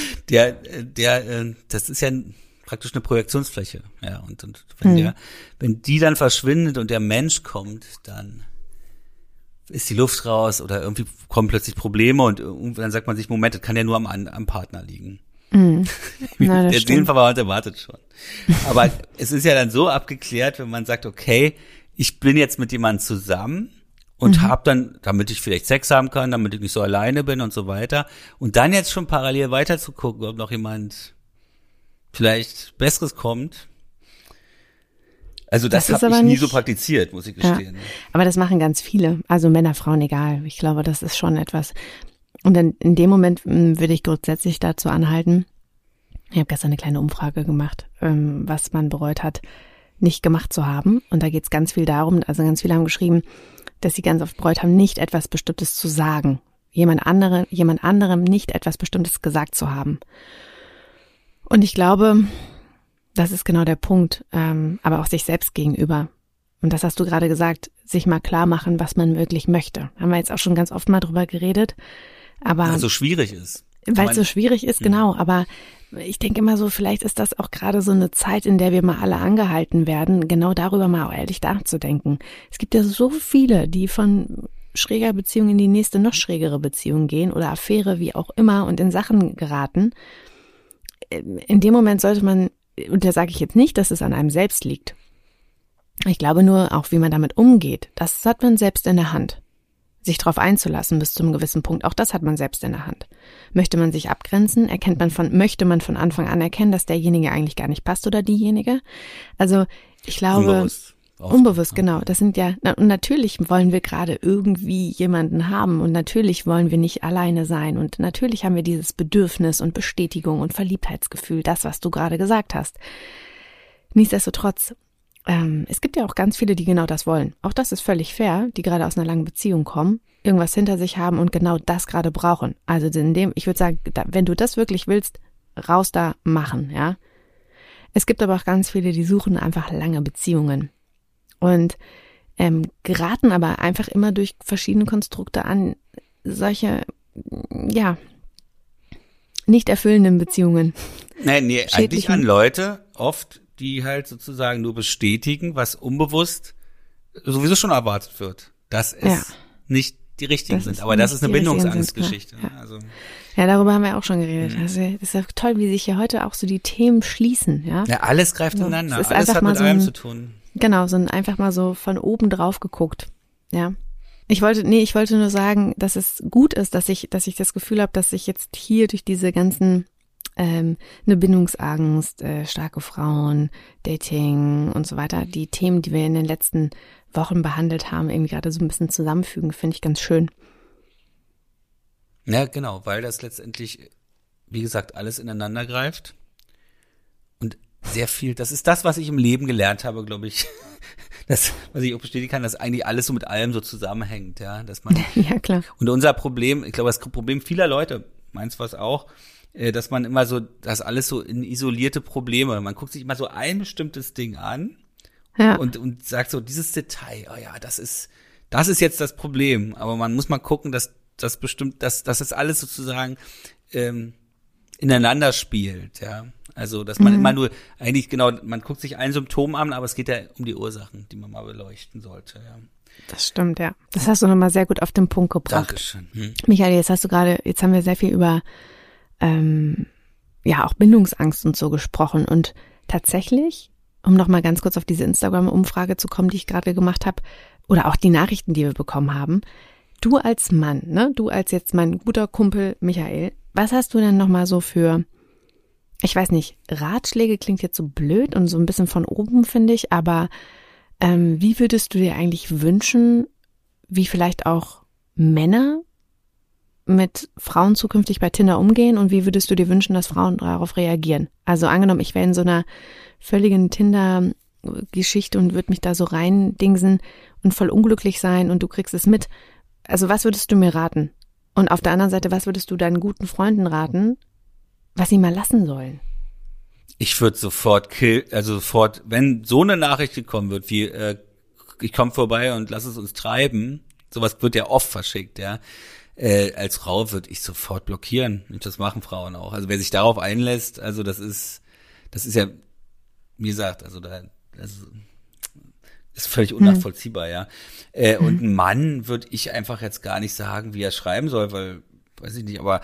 das ist ja praktisch eine Projektionsfläche, ja, und wenn die dann verschwindet und der Mensch kommt, dann ist die Luft raus oder irgendwie kommen plötzlich Probleme und dann sagt man sich, Moment, das kann ja nur am Partner liegen. Na, der Seelenverwandte wartet schon. Aber es ist ja dann so abgeklärt, wenn man sagt, okay, ich bin jetzt mit jemandem zusammen und hab dann, damit ich vielleicht Sex haben kann, damit ich nicht so alleine bin und so weiter. Und dann jetzt schon parallel weiter zu gucken, ob noch jemand vielleicht Besseres kommt. Also das habe ich nie so praktiziert, muss ich gestehen. Ja, aber das machen ganz viele, also Männer, Frauen, egal. Ich glaube, das ist schon etwas. Und dann in dem Moment würde ich grundsätzlich dazu anhalten, ich habe gestern eine kleine Umfrage gemacht, was man bereut hat, nicht gemacht zu haben. Und da geht es ganz viel darum, also ganz viele haben geschrieben, dass sie ganz oft bereut haben, nicht etwas Bestimmtes zu sagen. Jemand anderem nicht etwas Bestimmtes gesagt zu haben. Und ich glaube, das ist genau der Punkt, aber auch sich selbst gegenüber. Und das hast du gerade gesagt, sich mal klar machen, was man wirklich möchte. Haben wir jetzt auch schon ganz oft mal drüber geredet. Aber weil es so schwierig ist. Weil es so schwierig ist, genau. Aber ich denke immer so, vielleicht ist das auch gerade so eine Zeit, in der wir mal alle angehalten werden, genau darüber mal auch ehrlich nachzudenken. Es gibt ja so viele, die von schräger Beziehung in die nächste noch schrägere Beziehung gehen oder Affäre, wie auch immer, und in Sachen geraten. In dem Moment sollte man, und da sage ich jetzt nicht, dass es an einem selbst liegt. Ich glaube nur, auch wie man damit umgeht, das hat man selbst in der Hand. Sich darauf einzulassen bis zu einem gewissen Punkt, auch das hat man selbst in der Hand. Möchte man sich abgrenzen, möchte man von Anfang an erkennen, dass derjenige eigentlich gar nicht passt oder diejenige? Also ich glaube, unbewusst, genau. Das sind ja, und natürlich wollen wir gerade irgendwie jemanden haben und natürlich wollen wir nicht alleine sein und natürlich haben wir dieses Bedürfnis und Bestätigung und Verliebtheitsgefühl, das, was du gerade gesagt hast. Nichtsdestotrotz, es gibt ja auch ganz viele, die genau das wollen. Auch das ist völlig fair, die gerade aus einer langen Beziehung kommen, irgendwas hinter sich haben und genau das gerade brauchen. Also ich würde sagen, wenn du das wirklich willst, raus da machen, ja. Es gibt aber auch ganz viele, die suchen einfach lange Beziehungen und geraten aber einfach immer durch verschiedene Konstrukte an solche, ja, nicht erfüllenden Beziehungen. Nee, eigentlich an Leute oft, die halt sozusagen nur bestätigen, was unbewusst sowieso schon erwartet wird, dass es nicht die richtigen sind. Aber das ist eine Bindungsangstgeschichte. Ja. Also. Ja, darüber haben wir auch schon geredet. Also, das ist ja toll, wie sich hier heute auch so die Themen schließen. Ja, alles greift ineinander. Alles hat mit allem zu tun. Genau, so einfach mal so von oben drauf geguckt. Ja. Ich wollte nur sagen, dass es gut ist, dass ich das Gefühl habe, dass ich jetzt hier durch diese ganzen eine Bindungsangst, starke Frauen, Dating und so weiter, die Themen, die wir in den letzten Wochen behandelt haben, irgendwie gerade so ein bisschen zusammenfügen, finde ich ganz schön. Ja, genau, weil das letztendlich, wie gesagt, alles ineinander greift und sehr viel, das ist das, was ich im Leben gelernt habe, glaube ich, das, was ich auch bestätigen kann, dass eigentlich alles so mit allem so zusammenhängt, ja, dass man. Ja, klar. Und unser Problem, ich glaube, das Problem vieler Leute, meins war es auch, dass man immer so, das alles so in isolierte Probleme, man guckt sich immer so ein bestimmtes Ding an und sagt so, dieses Detail, oh ja, das ist jetzt das Problem, aber man muss mal gucken, dass das alles sozusagen ineinander spielt, ja. Also, dass man immer nur, eigentlich genau, man guckt sich ein Symptom an, aber es geht ja um die Ursachen, die man mal beleuchten sollte, ja. Das stimmt, ja. Das hast du nochmal sehr gut auf den Punkt gebracht. Dankeschön. Michael, jetzt haben wir sehr viel über auch Bindungsangst und so gesprochen und tatsächlich, um nochmal ganz kurz auf diese Instagram-Umfrage zu kommen, die ich gerade gemacht habe, oder auch die Nachrichten, die wir bekommen haben, du als Mann, ne, du als jetzt mein guter Kumpel Michael, was hast du denn nochmal so für, ich weiß nicht, Ratschläge klingt jetzt so blöd und so ein bisschen von oben, finde ich, aber wie würdest du dir eigentlich wünschen, wie vielleicht auch Männer mit Frauen zukünftig bei Tinder umgehen und wie würdest du dir wünschen, dass Frauen darauf reagieren? Also angenommen, ich wäre in so einer völligen Tinder Geschichte und würde mich da so reindingsen und voll unglücklich sein und du kriegst es mit. Also was würdest du mir raten? Und auf der anderen Seite, was würdest du deinen guten Freunden raten, was sie mal lassen sollen? Ich würde sofort wenn so eine Nachricht gekommen wird, wie ich komme vorbei und lass es uns treiben, sowas wird ja oft verschickt, ja. Als Frau würde ich sofort blockieren. Und das machen Frauen auch. Also wer sich darauf einlässt, also das ist ja, wie gesagt, also ist völlig unnachvollziehbar, ja. Und ein Mann würde ich einfach jetzt gar nicht sagen, wie er schreiben soll, weil, weiß ich nicht, aber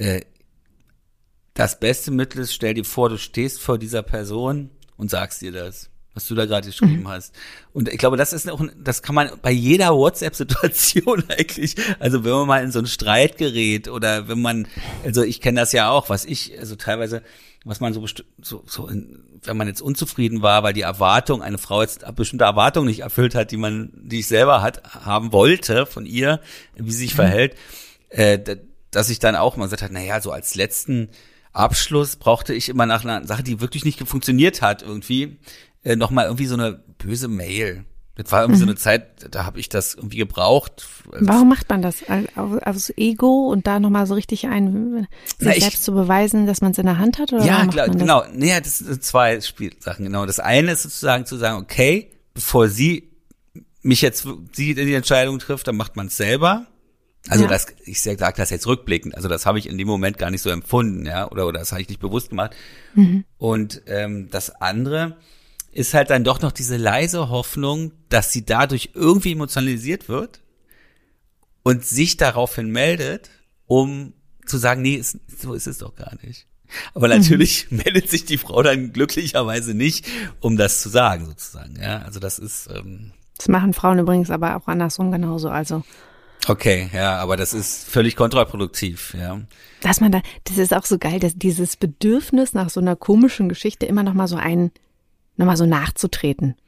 das beste Mittel ist, stell dir vor, du stehst vor dieser Person und sagst ihr das, was du da gerade geschrieben hast. Und ich glaube, das kann man bei jeder WhatsApp-Situation eigentlich, also wenn man mal in so einen Streit gerät oder also ich kenne das ja auch, teilweise, was man wenn man jetzt unzufrieden war, weil eine Frau jetzt bestimmte Erwartungen nicht erfüllt hat, die ich selber haben wollte von ihr, wie sie sich verhält, dass ich dann auch mal gesagt habe, naja, so als letzten Abschluss brauchte ich immer nach einer Sache, die wirklich nicht funktioniert hat, irgendwie, nochmal irgendwie so eine böse Mail. Das war irgendwie so eine Zeit, da habe ich das irgendwie gebraucht. Warum macht man das? Aus Ego und da nochmal so richtig sich selbst zu beweisen, dass man es in der Hand hat? Oder ja, klar, genau. Nee, das sind zwei Spielsachen, genau. Das eine ist sozusagen zu sagen, okay, bevor sie die Entscheidung trifft, dann macht man es selber. Also ich sage das jetzt rückblickend, also das habe ich in dem Moment gar nicht so empfunden, ja, oder das habe ich nicht bewusst gemacht. Und das andere ist halt dann doch noch diese leise Hoffnung, dass sie dadurch irgendwie emotionalisiert wird und sich daraufhin meldet, um zu sagen, nee, so ist es doch gar nicht. Aber natürlich meldet sich die Frau dann glücklicherweise nicht, um das zu sagen, sozusagen. Ja, also das ist. Das machen Frauen übrigens aber auch andersrum genauso. Also. Okay, ja, aber das ist völlig kontraproduktiv, ja. Das ist auch so geil, dass dieses Bedürfnis nach so einer komischen Geschichte immer noch mal so nachzutreten.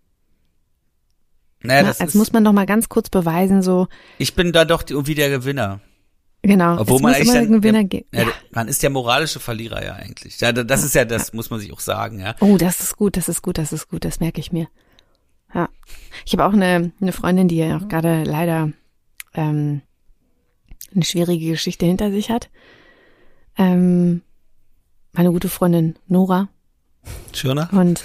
Naja, als muss man noch mal ganz kurz beweisen, so. Ich bin da doch irgendwie der Gewinner. Genau. Obwohl man eigentlich man ist der moralische Verlierer ja eigentlich. Ja, das ist ja, das muss man sich auch sagen, ja. Oh, das ist gut, das merke ich mir. Ja. Ich habe auch eine Freundin, die ja auch gerade leider eine schwierige Geschichte hinter sich hat. Meine gute Freundin Nora. Schöner? Und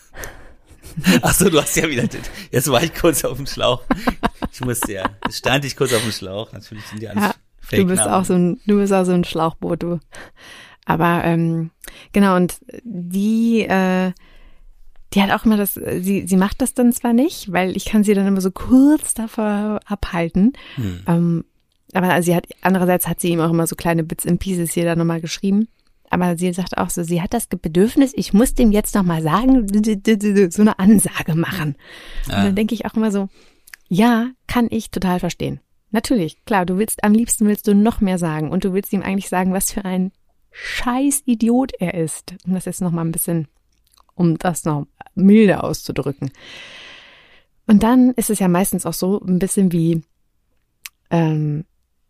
ach so, du hast ja wieder, jetzt war ich kurz auf dem Schlauch. Jetzt stand ich kurz auf dem Schlauch. Natürlich sind die alles Fake du bist auch so ein Schlauchboot, du. Aber genau, und die hat auch immer sie macht das dann zwar nicht, weil ich kann sie dann immer so kurz davor abhalten. Aber andererseits hat sie ihm auch immer so kleine Bits and Pieces hier dann nochmal geschrieben. Aber sie sagt auch so, sie hat das Bedürfnis, ich muss dem jetzt nochmal sagen, so eine Ansage machen. Ja. Und dann denke ich auch immer so, ja, kann ich total verstehen. Natürlich, klar, am liebsten willst du noch mehr sagen und du willst ihm eigentlich sagen, was für ein Scheiß-Idiot er ist. Um das jetzt nochmal ein bisschen, um das noch milder auszudrücken. Und dann ist es ja meistens auch so ein bisschen wie, keine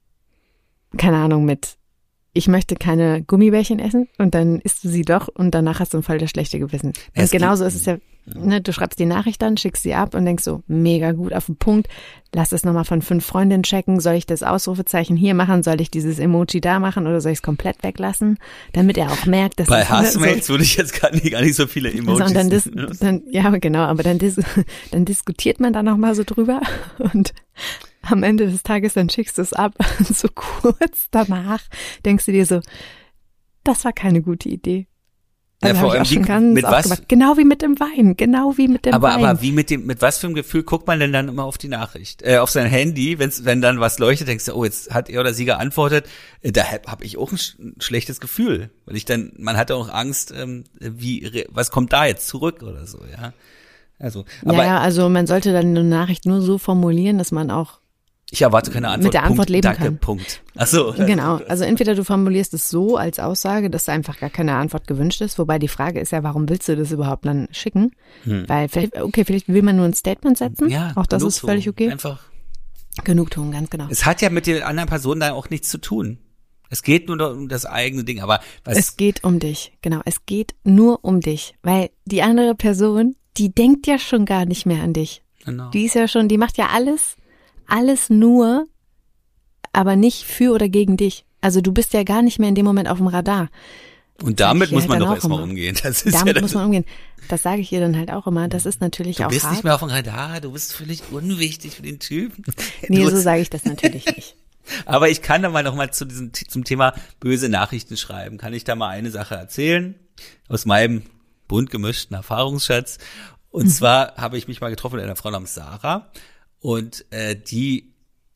Ahnung, ich möchte keine Gummibärchen essen und dann isst du sie doch und danach hast du voll das schlechte Gewissen. Und genauso ist es ja, ne, du schreibst die Nachricht dann, schickst sie ab und denkst so, mega gut auf den Punkt, lass es nochmal von 5 Freundinnen checken, soll ich das Ausrufezeichen hier machen, soll ich dieses Emoji da machen oder soll ich es komplett weglassen, damit er auch merkt, dass bei Hassmails würde ich jetzt gar nicht so viele Emojis. Ja, genau, aber dann diskutiert man da nochmal so drüber und am Ende des Tages, dann schickst du es ab und so kurz danach denkst du dir so, das war keine gute Idee. Also ja, vor allem mit was? Gemacht. Genau wie mit dem Wein, Wein. Aber mit was für einem Gefühl guckt man denn dann immer auf die Nachricht? Auf sein Handy, wenn dann was leuchtet, denkst du, oh, jetzt hat er oder sie geantwortet, da habe ich auch ein schlechtes Gefühl, weil man hat auch Angst, was kommt da jetzt zurück oder so, ja. Also, also man sollte dann eine Nachricht nur so formulieren, dass man auch ich erwarte keine Antwort. Mit der Antwort leben Danke, kann. Punkt. Ach so. Genau. Also entweder du formulierst es so als Aussage, dass einfach gar keine Antwort gewünscht ist. Wobei die Frage ist ja, warum willst du das überhaupt dann schicken? Weil vielleicht will man nur ein Statement setzen. Ja, auch das ist völlig okay. Einfach. Genugtuung, ganz genau. Es hat ja mit der anderen Person da auch nichts zu tun. Es geht nur um das eigene Ding. Aber es geht um dich. Genau. Es geht nur um dich. Weil die andere Person die denkt ja schon gar nicht mehr an dich. Genau. Die ist ja schon, die macht ja alles nur, aber nicht für oder gegen dich. Also du bist ja gar nicht mehr in dem Moment auf dem Radar. Und damit muss man halt doch erstmal umgehen. Das ist damit ja muss man umgehen. Das sage ich ihr dann halt auch immer. Das ist natürlich auch hart. Du bist nicht mehr auf dem Radar, du bist völlig unwichtig für den Typen. Nee, so sage ich das natürlich nicht. Aber ich kann da mal noch mal zum Thema böse Nachrichten schreiben. Kann ich da mal eine Sache erzählen aus meinem bunt gemischten Erfahrungsschatz? Und zwar habe ich mich mal getroffen mit einer Frau namens Sarah und ich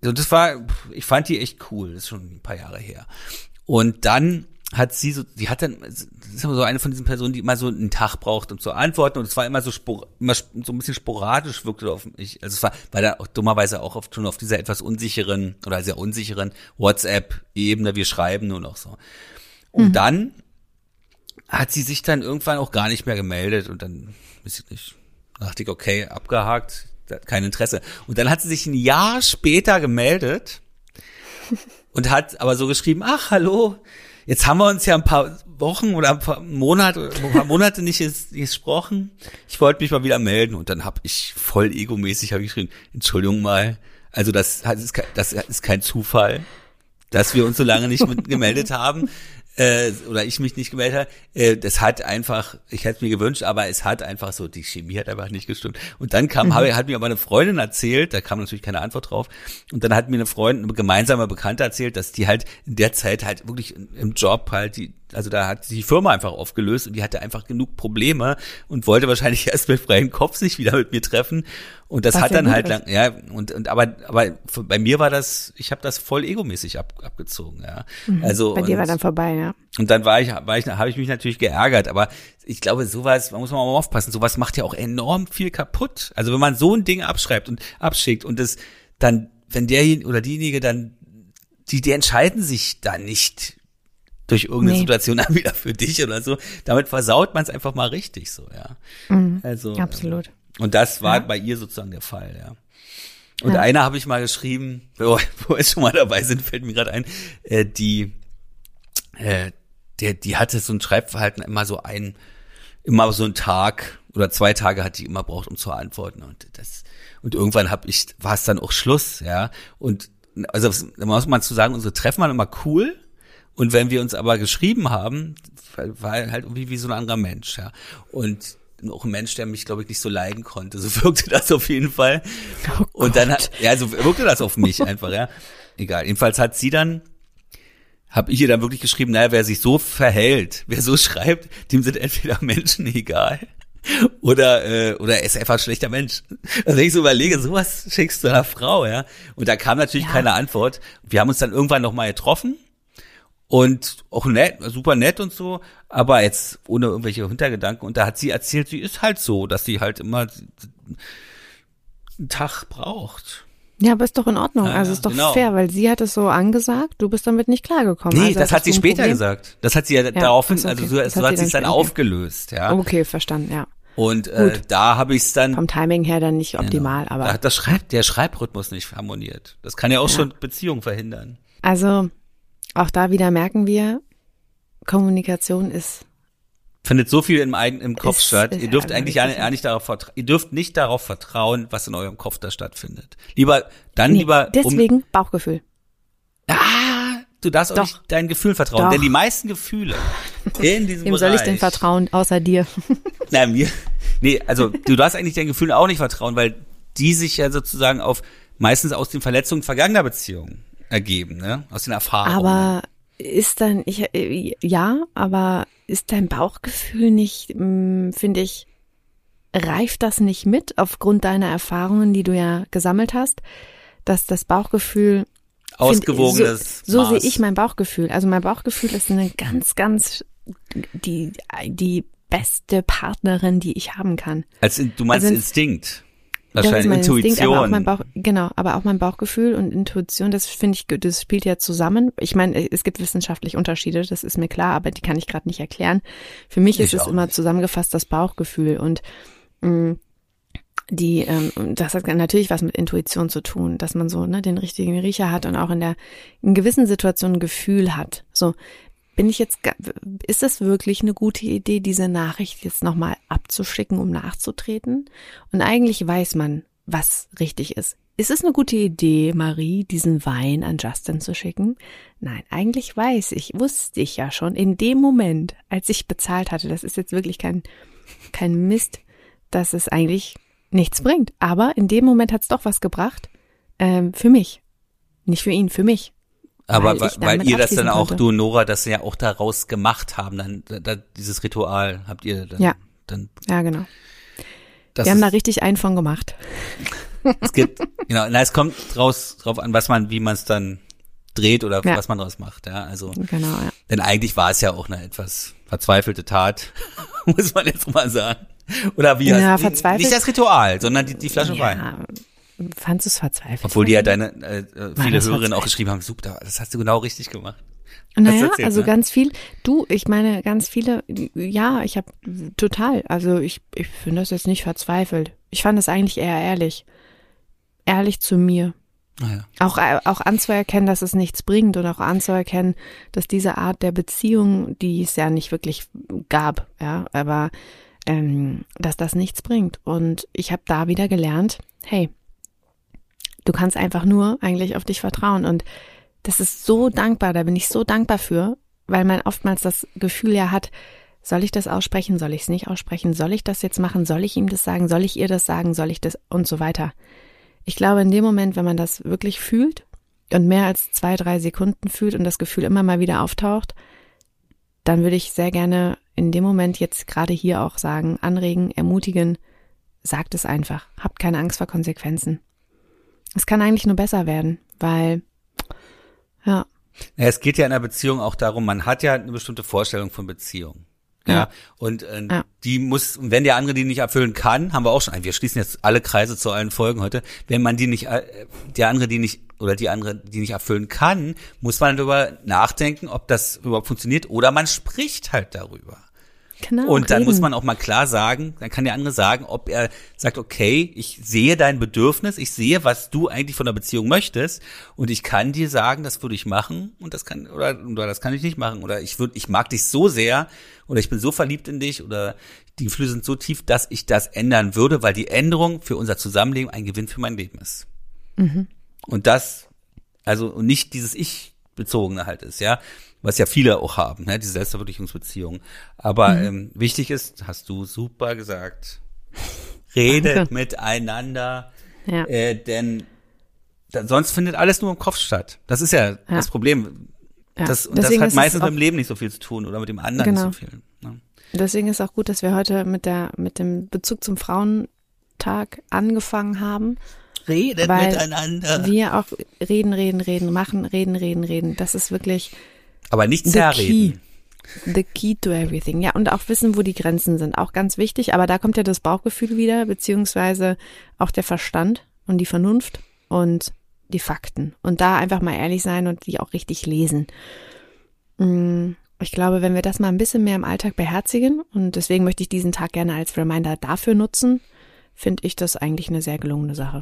fand die echt cool. Das ist schon ein paar Jahre her. Und dann hat sie das ist immer so eine von diesen Personen, die immer so einen Tag braucht, um zu antworten, und es war immer so immer so ein bisschen sporadisch wirkte auf mich. Also es war dann auch dummerweise auch schon auf dieser etwas unsicheren oder sehr unsicheren WhatsApp-Ebene, wir schreiben nur noch so. Und dann hat sie sich dann irgendwann auch gar nicht mehr gemeldet und dann, weiß ich nicht, dachte ich, okay, abgehakt, kein Interesse. Und dann hat sie sich ein Jahr später gemeldet und hat aber so geschrieben, ach, hallo, jetzt haben wir uns ja ein paar Wochen oder ein paar Monate nicht gesprochen. Ich wollte mich mal wieder melden. Und dann habe ich voll egomäßig geschrieben, Entschuldigung mal, also das ist kein Zufall, dass wir uns so lange nicht gemeldet haben. Oder ich mich nicht gemeldet habe, das hat einfach, ich hätte es mir gewünscht, aber es hat einfach so, die Chemie hat einfach nicht gestimmt. Und dann hat mir aber eine Freundin erzählt, da kam natürlich keine Antwort drauf, und dann hat mir eine gemeinsame Bekannte erzählt, dass die halt in der Zeit halt wirklich im Job halt, da hat die Firma einfach aufgelöst und die hatte einfach genug Probleme und wollte wahrscheinlich erst mit freiem Kopf sich wieder mit mir treffen. Und das hat dann halt aber bei mir war das, ich habe das voll egomäßig abgezogen, ja. Also bei dir war dann vorbei, ja. Und dann habe ich mich natürlich geärgert, aber ich glaube, sowas, man muss mal aufpassen, sowas macht ja auch enorm viel kaputt. Also wenn man so ein Ding abschreibt und abschickt und das dann, wenn derjenige oder diejenige dann, die entscheiden sich dann nicht durch irgendeine Situation dann wieder für dich oder so, damit versaut man es einfach mal richtig so, ja. Also absolut. Und das war bei ihr sozusagen der Fall, ja. Und einer habe ich mal geschrieben, wo wir schon mal dabei sind, fällt mir gerade ein, die hatte so ein Schreibverhalten, immer so einen Tag oder 2 Tage hat die immer braucht, um zu antworten, und irgendwann war es dann auch Schluss, ja. Und also da muss man zu sagen, unsere Treffen waren immer cool, und wenn wir uns aber geschrieben haben, war halt irgendwie wie so ein anderer Mensch, ja. Und auch ein Mensch, der mich, glaube ich, nicht so leiden konnte. So wirkte das auf jeden Fall. Oh und dann so wirkte das auf mich einfach, ja. Egal. Jedenfalls habe ich ihr dann wirklich geschrieben, naja, wer sich so verhält, wer so schreibt, dem sind entweder Menschen egal oder er ist einfach ein schlechter Mensch. Also wenn ich so überlege, sowas schickst du einer Frau, ja. Und da kam natürlich keine Antwort. Wir haben uns dann irgendwann nochmal getroffen. Und auch nett, super nett und so, aber jetzt ohne irgendwelche Hintergedanken. Und da hat sie erzählt, sie ist halt so, dass sie halt immer einen Tag braucht. Ja, aber ist doch in Ordnung. Also ist doch fair, weil sie hat es so angesagt, du bist damit nicht klargekommen. Nee, also das hat sie später gesagt. Das hat sie ja daraufhin, okay. also so hat sie es dann aufgelöst, ja. Okay, verstanden, ja. Und da habe ich es dann vom Timing her dann nicht optimal, aber da hat der Schreibrhythmus nicht harmoniert. Das kann ja auch schon Beziehungen verhindern. Also auch da wieder merken wir, Kommunikation findet so viel im Kopf statt. Ihr dürft eigentlich ihr dürft nicht darauf vertrauen, was in eurem Kopf da stattfindet. Lieber. Deswegen Bauchgefühl. Du darfst auch nicht deinen Gefühlen vertrauen, denn die meisten Gefühle in diesem Wem Bereich. soll ich denn vertrauen, außer dir? Na, mir. Nee, also du darfst eigentlich deinen Gefühlen auch nicht vertrauen, weil die sich ja sozusagen meistens aus den Verletzungen vergangener Beziehungen ergeben, ne? Aus den Erfahrungen. Aber ist dein Bauchgefühl nicht, finde ich, reift das nicht mit aufgrund deiner Erfahrungen, die du ja gesammelt hast, dass das Bauchgefühl ausgewogenes so Maß. sehe ich mein Bauchgefühl. Also mein Bauchgefühl ist eine ganz, ganz die beste Partnerin, die ich haben kann. Du meinst Instinkt? Wahrscheinlich Intuition. Instinkt, aber auch mein Bauchgefühl und Intuition, das finde ich, das spielt ja zusammen. Ich meine, es gibt wissenschaftliche Unterschiede, das ist mir klar, aber die kann ich gerade nicht erklären. Für mich ist es immer zusammengefasst das Bauchgefühl und das hat natürlich was mit Intuition zu tun, dass man so den richtigen Riecher hat und auch in gewissen Situationen ein Gefühl hat. So, ist es wirklich eine gute Idee, diese Nachricht jetzt nochmal abzuschicken, um nachzutreten? Und eigentlich weiß man, was richtig ist. Ist es eine gute Idee, Marie, diesen Wein an Justin zu schicken? Nein, eigentlich wusste ich ja schon in dem Moment, als ich bezahlt hatte, das ist jetzt wirklich kein Mist, dass es eigentlich nichts bringt. Aber in dem Moment hat es doch was gebracht, für mich. Nicht für ihn, für mich. Aber weil ihr das dann auch, du und Nora, das ja auch daraus gemacht haben, dann dieses Ritual habt ihr dann. Ja, genau. Wir haben da richtig einen von gemacht. Es kommt drauf an, wie man es dann dreht oder was man draus macht, ja. Also. Genau, ja. Denn eigentlich war es ja auch eine etwas verzweifelte Tat, muss man jetzt mal sagen. Oder wie verzweifelt? Nicht das Ritual, sondern die Flasche Wein. Fandst du es verzweifelt? Obwohl die ja viele Hörerinnen auch geschrieben haben, super, das hast du genau richtig gemacht. Naja, also ganz viel, ich meine ganz viele, ja, ich habe total, also ich finde das jetzt nicht verzweifelt. Ich fand es eigentlich eher ehrlich zu mir. Ja. Auch anzuerkennen, dass es nichts bringt und auch anzuerkennen, dass diese Art der Beziehung, die es ja nicht wirklich gab, ja, aber dass das nichts bringt. Und ich habe da wieder gelernt, hey, du kannst einfach nur eigentlich auf dich vertrauen. Und das ist so dankbar, da bin ich so dankbar für, weil man oftmals das Gefühl ja hat, soll ich das aussprechen, soll ich es nicht aussprechen, soll ich das jetzt machen, soll ich ihm das sagen, soll ich ihr das sagen, soll ich das und so weiter. Ich glaube, in dem Moment, wenn man das wirklich fühlt und mehr als 2-3 Sekunden fühlt und das Gefühl immer mal wieder auftaucht, dann würde ich sehr gerne in dem Moment jetzt gerade hier auch sagen, anregen, ermutigen, sagt es einfach, habt keine Angst vor Konsequenzen. Es kann eigentlich nur besser werden, weil, ja. Es geht ja in einer Beziehung auch darum, man hat ja eine bestimmte Vorstellung von Beziehung. Ja. Und die muss, wenn der andere die nicht erfüllen kann, haben wir auch schon, wir schließen jetzt alle Kreise zu allen Folgen heute, wenn man der andere die nicht erfüllen kann, muss man darüber nachdenken, ob das überhaupt funktioniert oder man spricht halt darüber. Genau, und dann muss man auch mal klar sagen, dann kann der andere sagen, ob er sagt, okay, ich sehe dein Bedürfnis, ich sehe, was du eigentlich von der Beziehung möchtest und ich kann dir sagen, das würde ich machen und das kann ich nicht machen oder ich mag dich so sehr oder ich bin so verliebt in dich oder die Gefühle sind so tief, dass ich das ändern würde, weil die Änderung für unser Zusammenleben ein Gewinn für mein Leben ist. Mhm. Und und nicht dieses Ich-Bezogene halt ist, ja. Was ja viele auch haben, ne, diese Selbstverwirklichungsbeziehung. Aber wichtig ist, hast du super gesagt, redet miteinander, denn sonst findet alles nur im Kopf statt. Das ist ja das Problem. Ja. Das hat meistens mit dem Leben nicht so viel zu tun oder mit dem anderen nicht so viel. Ne? Deswegen ist auch gut, dass wir heute mit dem Bezug zum Frauentag angefangen haben. Redet miteinander. Wir auch reden, machen, reden. Das ist wirklich aber nicht zerreden. The key to everything. Ja, und auch wissen, wo die Grenzen sind. Auch ganz wichtig. Aber da kommt ja das Bauchgefühl wieder, beziehungsweise auch der Verstand und die Vernunft und die Fakten. Und da einfach mal ehrlich sein und die auch richtig lesen. Ich glaube, wenn wir das mal ein bisschen mehr im Alltag beherzigen, und deswegen möchte ich diesen Tag gerne als Reminder dafür nutzen, finde ich das eigentlich eine sehr gelungene Sache.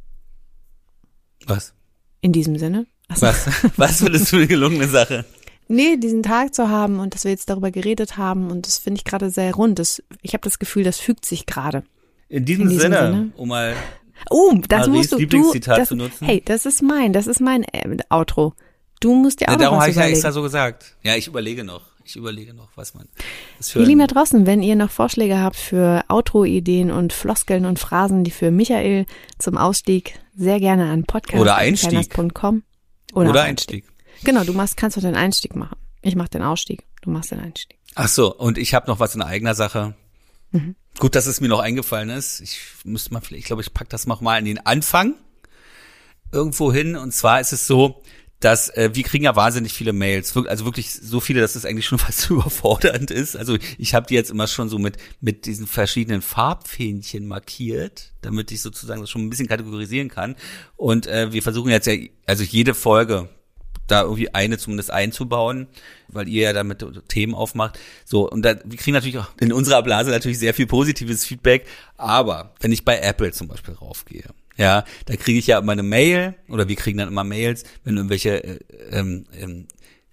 Was? In diesem Sinne. Also, was findest du eine gelungene Sache? Nee, diesen Tag zu haben und dass wir jetzt darüber geredet haben und das finde ich gerade sehr rund. Ich habe das Gefühl, das fügt sich gerade. In diesem Sinne, um mal das musst du Lieblingszitat zu nutzen. Hey, das ist mein Outro. Du musst dir auch noch darum was habe ich ja überlegen. extra so gesagt. Ja, ich überlege noch, was man. Ihr Lieben da draußen, wenn ihr noch Vorschläge habt für Outro-Ideen und Floskeln und Phrasen, die für Michael zum Ausstieg, sehr gerne an podcast.com oder Einstieg. Genau, kannst du den Einstieg machen. Ich mache den Ausstieg, du machst den Einstieg. Ach so, und ich habe noch was in eigener Sache. Mhm. Gut, dass es mir noch eingefallen ist. Ich glaube, ich pack das noch mal in den Anfang irgendwo hin. Und zwar ist es so, dass wir kriegen ja wahnsinnig viele Mails, also wirklich so viele, dass es eigentlich schon fast überfordernd ist. Also ich habe die jetzt immer schon so mit diesen verschiedenen Farbfähnchen markiert, damit ich sozusagen das schon ein bisschen kategorisieren kann. Und wir versuchen jetzt also jede Folge da irgendwie zumindest einzubauen, weil ihr ja damit Themen aufmacht. So, und wir kriegen natürlich auch in unserer Blase natürlich sehr viel positives Feedback, aber wenn ich bei Apple zum Beispiel raufgehe, ja, da kriege ich ja immer eine Mail oder wir kriegen dann immer Mails, wenn irgendwelche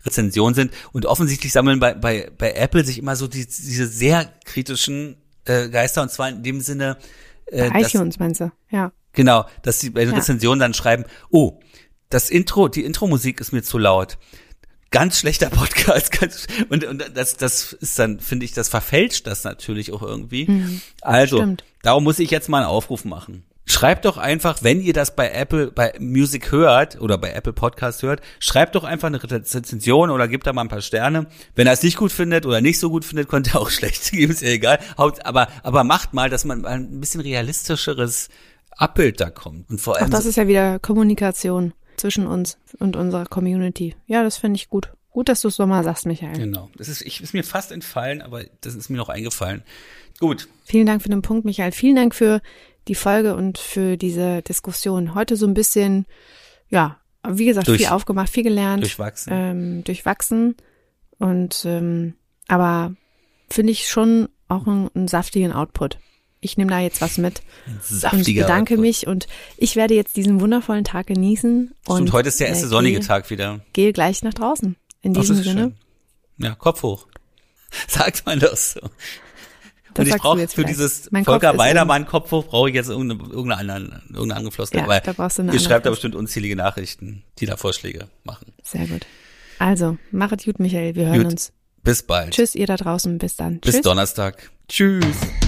Rezensionen sind. Und offensichtlich sammeln bei Apple sich immer so diese sehr kritischen Geister, und zwar in dem Sinne, iTunes meinst du? Ja. Genau, dass sie bei den Rezensionen dann schreiben, oh, die Intro-Musik ist mir zu laut. Ganz schlechter Podcast. Und das ist dann, finde ich, das verfälscht das natürlich auch irgendwie. Also, stimmt. Darum muss ich jetzt mal einen Aufruf machen. Schreibt doch einfach, wenn ihr das bei Apple, bei Music hört oder bei Apple Podcast hört, schreibt doch einfach eine Rezension oder gebt da mal ein paar Sterne. Wenn er es nicht gut findet oder nicht so gut findet, könnt ihr auch schlecht geben, ist ja egal. Aber macht mal, dass man ein bisschen realistischeres Abbild da kommt. Und vor allem auch das ist ja wieder Kommunikation zwischen uns und unserer Community. Ja, das finde ich gut. Gut, dass du es so mal sagst, Michael. Genau. Ist mir fast entfallen, aber das ist mir noch eingefallen. Gut. Vielen Dank für den Punkt, Michael. Vielen Dank für die Folge und für diese Diskussion. Heute so ein bisschen, ja, wie gesagt, viel aufgemacht, viel gelernt. Durchwachsen. Und aber finde ich schon auch einen saftigen Output. Ich nehme da jetzt was mit und bedanke mich und ich werde jetzt diesen wundervollen Tag genießen. Und heute ist der erste sonnige Tag wieder. Gehe gleich nach draußen. In diesem Sinne. Schön. Ja, Kopf hoch. Sagt man das so. Und ich brauche für dieses Volker Weidermann Kopf hoch, brauche ich jetzt irgendeine andere Floskel. Ja, da brauchst du eine ihr schreibt da bestimmt unzählige Nachrichten, die da Vorschläge machen. Sehr gut. Also, machet gut, Michael. Wir hören uns. Bis bald. Tschüss, ihr da draußen. Bis dann. Bis Donnerstag. Tschüss.